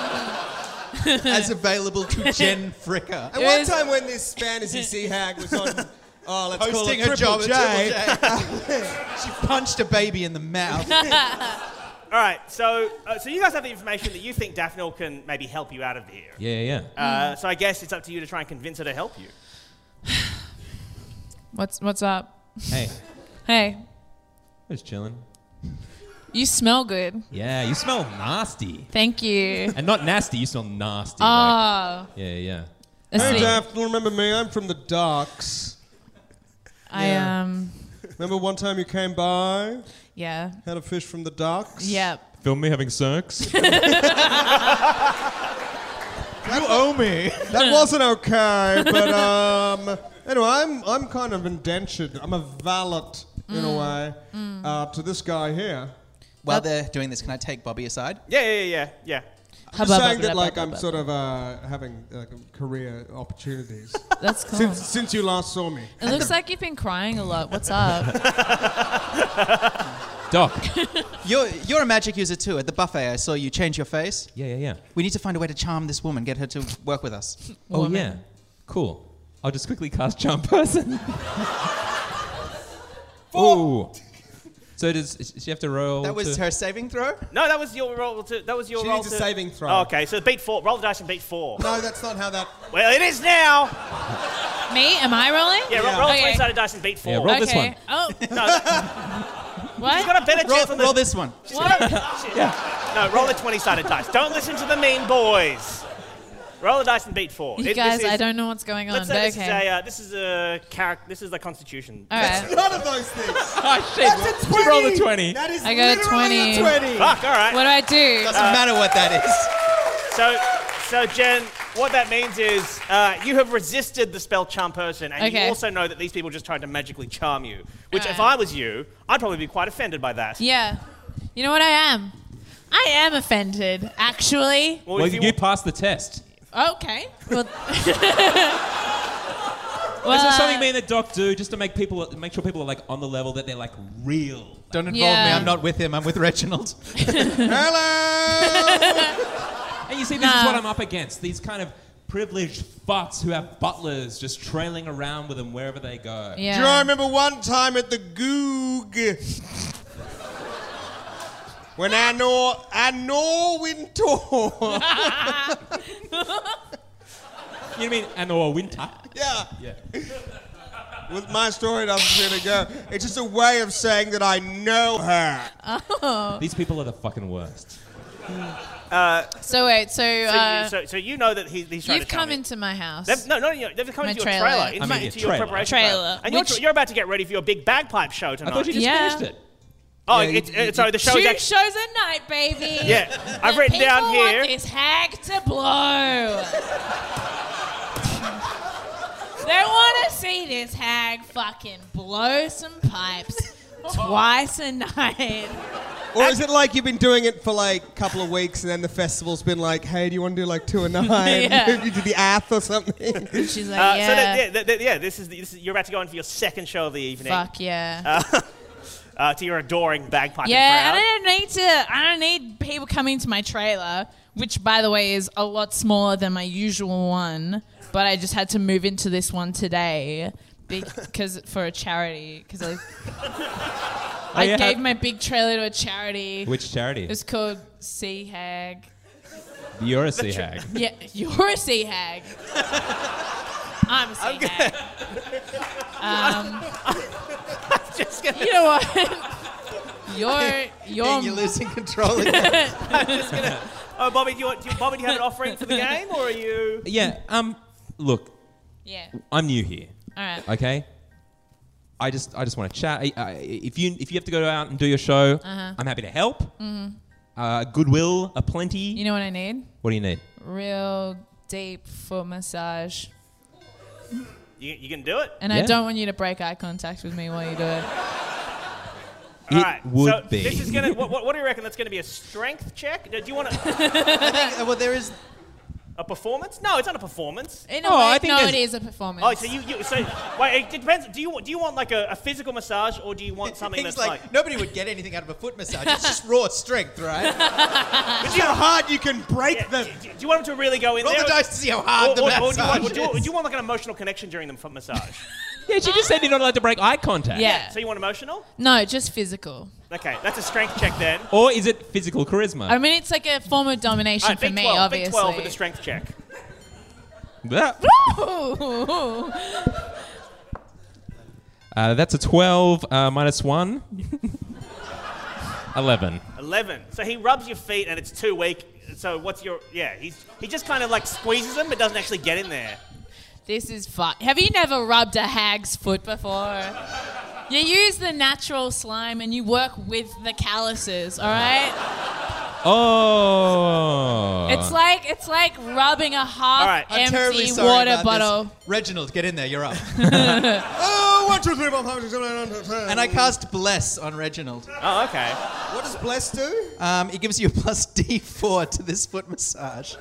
as available to Jen Fricker. And one time when this fantasy sea hag was on, oh, let's Hosting call a it job Triple at J. Triple J. She punched a baby in the mouth. All right, so uh, so you guys have the information that you think Daphne can maybe help you out of here. Yeah, yeah. Uh, so I guess it's up to you to try and convince her to help you. What's, what's up? Hey, Hey, just chilling. you smell good. Yeah, you smell nasty, Thank you. and not nasty. You smell nasty. Oh, like- yeah, yeah. let's Hey, see. Daphne, remember me? I'm from the docks. I, Yeah. um, Remember one time you came by, yeah. had a fish from the docks? Yep. Film me having sex. You owe me. That wasn't okay, but um, anyway, I'm I'm kind of indentured. I'm a valet in a way uh, to this guy here. While they're doing this, can I take Bobby aside? Yeah, yeah, yeah, yeah. I'm just saying that like I'm sort of uh, having like career opportunities That's cool. since since you last saw me. It looks like you've been crying a lot. What's up? Doc. You're you're a magic user too. At the buffet, I saw you change your face. Yeah, yeah, yeah. We need to find a way to charm this woman, get her to work with us. Oh Woman. yeah. Cool. I'll just quickly cast charm person. Ooh. So does, does she have to roll? That was to- her saving throw. No, that was your roll. To, that was your She roll. needs a to- saving throw. Oh, okay, so beat four. Roll the dice and beat four. No, that's not how that. Well, it is now. Me? Am I rolling? Yeah, roll, Yeah. roll a Okay. twenty-sided dice and beat four. Yeah, roll this Okay. one. Oh, No, what? she's got a better Roll, chance on the. roll this one. No, roll the twenty-sided dice. Don't listen to the mean boys. Roll the dice and beat four. You It- this guys, is- I don't know what's going on, Let's but say this is okay. a uh, this is a character. This is the Constitution. All right. None of those things. Oh shit! That's a twenty. Roll the twenty. That is I got a literally twenty. a twenty. Fuck. All right. What do I do? Doesn't matter what that is. So, so Jen, what that means is uh, you have resisted the spell charm person, and Okay. you also know that these people just tried to magically charm you. Which, if Alright. I was you, I'd probably be quite offended by that. Yeah. You know what I am? I am offended, actually. Well, Well, if you, you, passed the test. Okay. Well, Is well, there something uh, me and the doc do just to make people make sure people are like on the level that they're like real? Don't involve Yeah. me. I'm not with him. I'm with Reginald. Hello. And you see, this is Nah. what I'm up against. These kind of privileged fucks who have butlers just trailing around with them wherever they go. yeah. Do you remember one time at the Goog when I know I know Winter? You mean Anor Winter? Yeah. Yeah. With my story, doesn't really go. It's just a way of saying that I know her. These people are the fucking worst. So wait, so, so, uh, you, so, so you know that he, he's trying you've to tell come me. into my house. They've, no, no, no, they've come My into your trailer. trailer, I into, mean, into your your trailer. preparation Trailer, and you're, which- you're about to get ready for your big bagpipe show I tonight. thought you just Yeah. finished it. oh, Yeah, you- it's, it's, sorry, the show's Two actually. shows a night, baby. Yeah, I've The written down people here. want this hag to blow. They want to see this hag fucking blow some pipes twice a night. Or is it like you've been doing it for like a couple of weeks and then the festival's been like, hey, do you want to do like two a night? Yeah. You do the ath or something? She's like, Uh, yeah, So that, yeah, that, that- yeah, this is, the, this is you're about to go in for your second show of the evening. fuck yeah. Uh, to your adoring bagpiping Yeah, and crowd. I don't need to. I don't need people coming to my trailer, which, by the way, is a lot smaller than my usual one. But I just had to move into this one today because for a charity. Because I, I yeah, gave how- my big trailer to a charity. Which charity? It's called Sea Hag. You're a sea hag. Yeah, you're a sea hag. I'm a sea hag. Um, Just gonna, you know what? you're you're Dang, you're losing control again. oh, Bobby, do you, want, do you, Bobby, do you have an offering for the game, or are you? Yeah. Um. Look, yeah. I'm new here. All right. Okay. I just I just want to chat. I, I, if you if you have to go out and do your show, Uh-huh. I'm happy to help. Mm-hmm. Uh, goodwill aplenty. You know what I need? What do you need? Real deep foot massage. You, you can do it. And I Yeah. don't want you to break eye contact with me while you do it. It All right. would so be. This is gonna. What, what, what do you reckon? That's going to be a strength check. Do you want a, Uh, well, there is. a performance? No, it's not a performance. In a Oh, way, I think no, there's- it is a performance. Oh, so you, you so wait. It depends. Do you do you want like a, a physical massage, or do you want something Things that's like, like? nobody would get anything out of a foot massage. It's just raw strength, right? See how hard you can break Yeah, them. do, do you want them to really go in Roll there? the dice to see how hard or, the or, massage or, do you want, or, is. do you, or do you want like an emotional connection during the foot massage? Yeah, she just said you're not allowed to break eye contact. yeah. So you want emotional? No, just physical. Okay, that's a strength check then. Or is it physical charisma? I mean, it's like a form of domination All right, for big me, twelve, obviously. big twelve with the strength check. That- Ooh. uh, that's a twelve uh, minus one. Eleven. Eleven. So he rubs your feet and it's too weak. So what's your? Yeah, he's he just kind of like squeezes them, but doesn't actually get in there. This is fun. Have you never rubbed a hag's foot before? You use the natural slime and you work with the calluses, all right? Oh. It's like it's like rubbing a half All right, I'm empty terribly sorry water about bottle. This. Reginald, get in there. You're up. Oh, one, two, three, four, five, six, seven, eight, nine, ten. And I cast Bless on Reginald. Oh, okay. What does Bless do? Um, it gives you a plus D four to this foot massage.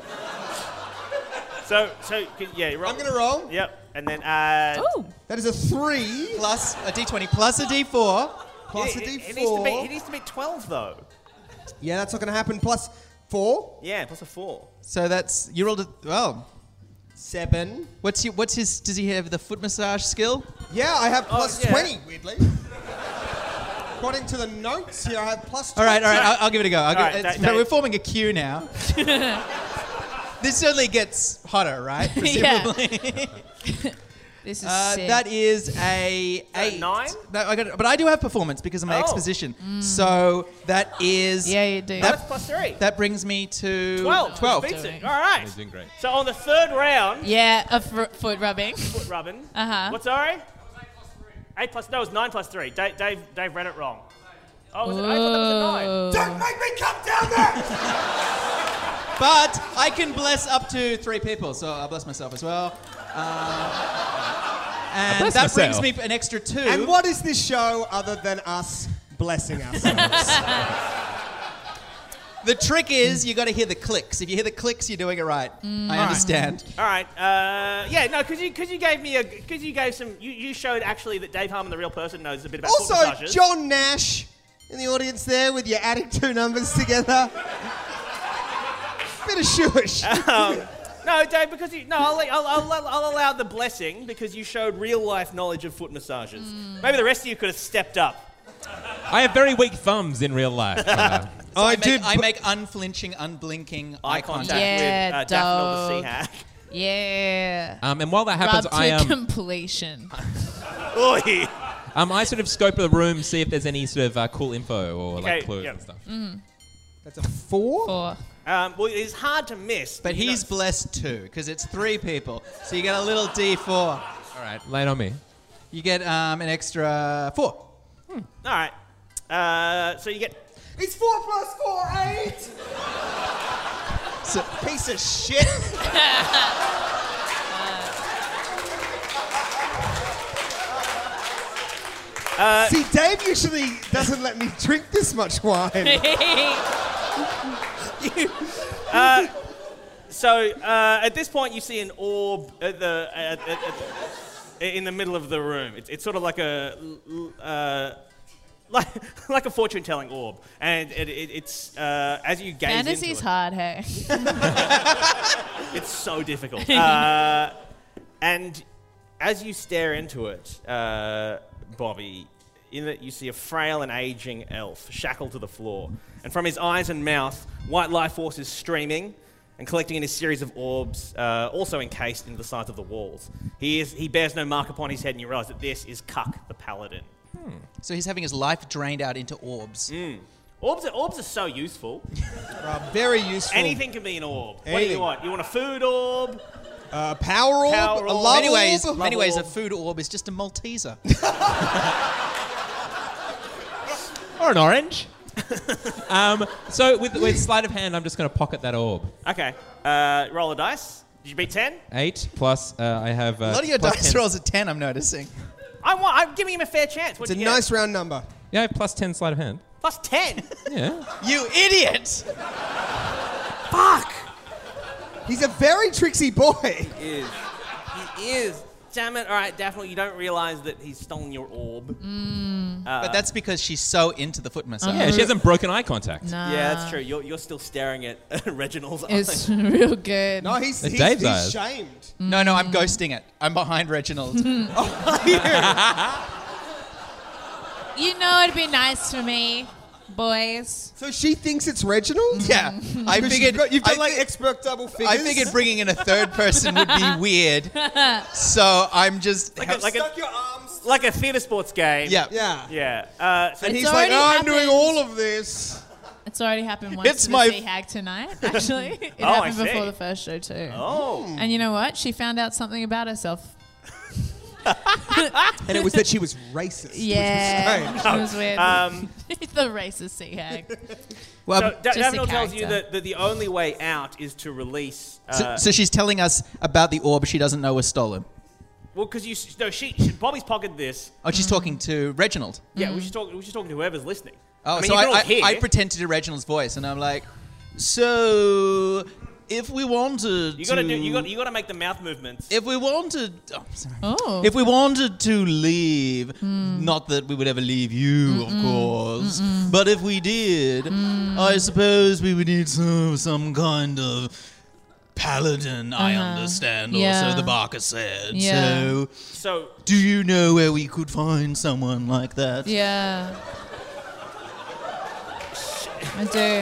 So so yeah, you roll. I'm going to roll. Yep, and then add. Ooh. That is a three Plus a D twenty, plus a D four. plus a It- D it- It needs to be. four. It needs to be twelve though. Yeah, that's not going to happen. Plus four, Yeah, plus a four. So that's you rolled a well. seven. What's your, what's his? Does he have the foot massage skill? Yeah, I have plus yeah. twenty, weirdly. According to the notes here, I have plus All twenty. right, all right. I'll, I'll give it a go. I'll give, right, it's- Dave- but we're Dave. forming a queue now. This certainly gets hotter, right? Presumably. This is Uh, sick. that is a that eight. nine? No, I got, but I do have performance because of my Oh. exposition. So that is. Yeah, you do. That's That, plus three. that brings me to Twelve. Twelve. Which beats it. All right. He's doing great. So on the third round, Yeah, a fr- foot rubbing. foot rubbing. Uh-huh. What's sorry? Eight plus. No, it was nine plus three. Dave, Dave, Dave read it wrong. Oh, was it? I thought that was a nine. Whoa. Don't make me come down there! But I can bless up to three people, so I'll bless myself as well. Uh, and bless that brings myself. me an extra two. And what is this show other than us blessing ourselves? The trick is you got to hear the clicks. If you hear the clicks, you're doing it right. Mm. I understand. All right. Uh, yeah, no, because you, cause you gave me a... Because you gave some... You, you showed, actually, that Dave Harmon, the real person, knows a bit about foot Also, massages. John Nash in the audience there with you adding two numbers together. Bit of shush. Um, no, Dave, because you... No, I'll, I'll, I'll, I'll allow the blessing because you showed real-life knowledge of foot massages. Mm. Maybe the rest of you could have stepped up. I have very weak thumbs in real life. Uh, So I, I make, did I put- make unflinching, unblinking eye Eye contact contact. Yeah, with uh, Daphne the dog. Sea Hack. Yeah. um, and while that happens, Rub to I um, completion. Oi. um, I sort of scope the room, see if there's any sort of uh, cool info or Okay, like clues yep. and stuff. That's a four? Four. Um, well, it's hard to miss. But you he's don't- blessed too, because it's three people. So you get a little D four. All right, lay it on me. You get um, an extra four. All right. Uh, so you get... It's four plus four, eight! So, Piece of shit. See, Dave usually doesn't let me drink this much wine. So uh, at this point, you see an orb at the at, at, at, in the middle of the room. It's, it's sort of like a uh, like like a fortune-telling orb, and it, it, it's uh, as you gaze Fantasy's into it, hard, hey. it's so difficult. Uh, and as you stare into it, uh, Bobby, in it you see a frail and aging elf shackled to the floor, and from his eyes and mouth, white life force is streaming and collecting in a series of orbs, uh, also encased into the sides of the walls. He is he bears no mark upon his head, and you realise that this is Cuck the Paladin. so he's having his life drained out into orbs. Orbs are, orbs are so useful. Uh, very useful. Anything can be an orb. What do you Anything. want? You want a food orb? Uh, power orb, Power a orb. love Many ways, orb. many Love ways, a orb. food orb is just a Malteser. Or an orange. um, so with, with sleight of hand, I'm just going to pocket that orb. Okay. Uh, roll a dice. Did you beat ten? Eight plus uh, I have. Uh, A lot of your plus dice ten. rolls at ten, I'm noticing. I want, I'm giving him a fair chance. It's What'd a you get? nice round number. Yeah, I have plus ten sleight of hand. Plus ten. Yeah. You idiot! Fuck. He's a very tricksy boy. He is. He is. Damn it. All right, Daphne, you don't realise that he's stolen your orb. But that's because she's so into the foot massage. Yeah, she hasn't broken eye contact. Nah. Yeah, that's true. You're, you're still staring at Reginald's It's eyes. real good. No, he's, It's he's, Dave's he's eyes. shamed. No, no, I'm ghosting it. I'm behind Reginald. You know it'd be nice for me, boys. So she thinks it's Reginald? Yeah, I Because figured you've got, you've got I like fi- expert double figures. I figured bringing in a third person would be weird. So I'm just Like a, like a, Stuck your arms. like a theatre sports game. yeah. Yeah. Yeah. Uh, so And It's he's like, already oh, I'm doing happened. all of this. It's already happened once It's to my- the Sea Hag tonight, actually. It Oh, I happened see. before the first show, too. oh. And you know what? She found out something about herself. And it was that she was racist. Yeah. Which was It was weird. Um, the racist Sea Hag. Well, so Da- Just a Daphne tells you character. that, that the only way out is to release. Uh, so, so she's telling us about the orb she doesn't know was stolen. well, because you s- no, she, she Bobby's pocketed this. Oh, she's talking to Reginald. Yeah, we should talk. We should talk to whoever's listening. Oh, I mean, so you can all I, hear. I, I pretend to do Reginald's voice, and I'm like, so if we wanted You gotta to, do. You got. You gotta make the mouth movements. if we wanted, oh, sorry. Oh. If we wanted to leave, not that we would ever leave you, of course, but if we did, I suppose we would need some, some kind of paladin, I Uh-huh. understand, Yeah. or so the Barker said. Yeah. So, so do you know where we could find someone like that? Yeah. I do.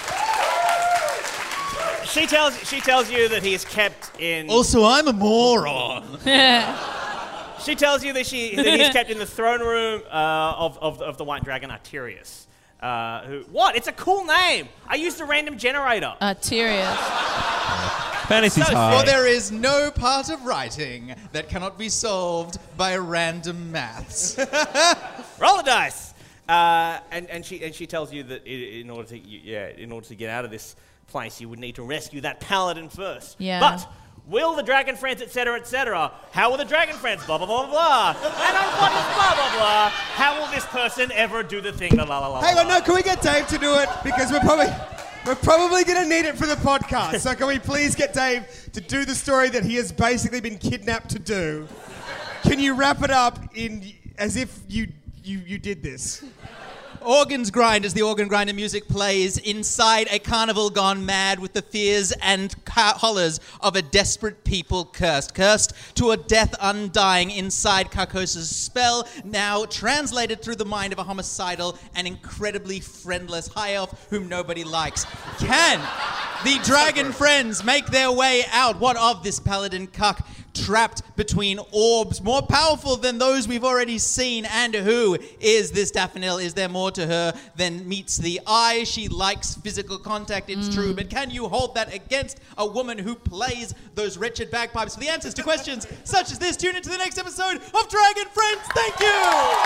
she tells. She tells you that he is kept in. Also, I'm a moron. She tells you that she that he's kept in the throne room uh, of, of of the White Dragon Arterius. Uh, who? What? It's a cool name. I used a random generator. Arterius. Fantasy's So- hard. For there is no part of writing that cannot be solved by random maths. Roll the dice. Uh, and and she and she tells you that i- in order to you- yeah in order to get out of this place you would need to rescue that paladin first. Yeah. But will the dragon friends, et cetera, et cetera? How will the dragon friends? Blah blah blah blah blah. And on what is blah blah blah? How will this person ever do the thing? La la la la. Hang la. on, no, can we get Dave to do it? Because we're probably, we're We're probably going to need it for the podcast. So can we please get Dave to do the story that he has basically been kidnapped to do? Can you wrap it up in as if you you, you did this? Organs grind as the organ grinder music plays inside a carnival gone mad with the fears and ca- hollers of a desperate people cursed. Cursed to a death undying inside Carcosa's spell, now translated through the mind of a homicidal and incredibly friendless high elf whom nobody likes. Can the dragon friends make their way out? What of this paladin cuck trapped between orbs more powerful than those we've already seen? And who is this Daffodil? Is there more to her than meets the eye? She likes physical contact, it's mm. true, but can you hold that against a woman who plays those wretched bagpipes? For the answers to questions such as this, tune into the next episode of Dragon Friends. Thank you!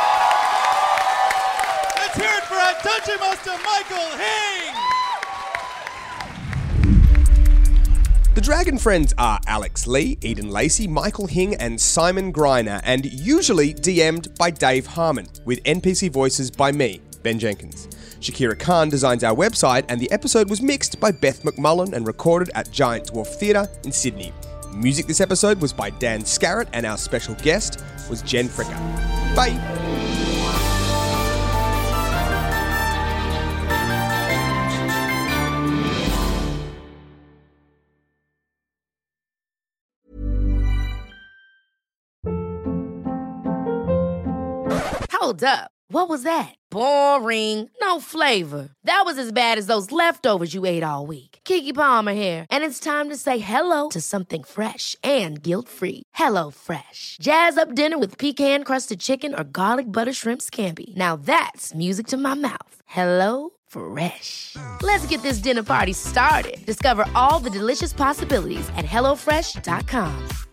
Let's hear it for our Dungeon Master, Michael Hing! The Dragon Friends are Alex Lee, Eden Lacey, Michael Hing, and Simon Greiner, and usually D M'd by Dave Harmon, with N P C voices by me, Ben Jenkins. Shakira Khan designs our website, and the episode was mixed by Beth McMullen and recorded at Giant Dwarf Theatre in Sydney. Music this episode was by Dan Scarrett, and our special guest was Jen Fricker. Bye! Hold up. What was that? Boring. No flavor. That was as bad as those leftovers you ate all week. Keke Palmer here, and it's time to say hello to something fresh and guilt-free. Hello Fresh. Jazz up dinner with pecan-crusted chicken or garlic butter shrimp scampi. Now that's music to my mouth. Hello Fresh. Let's get this dinner party started. Discover all the delicious possibilities at hello fresh dot com.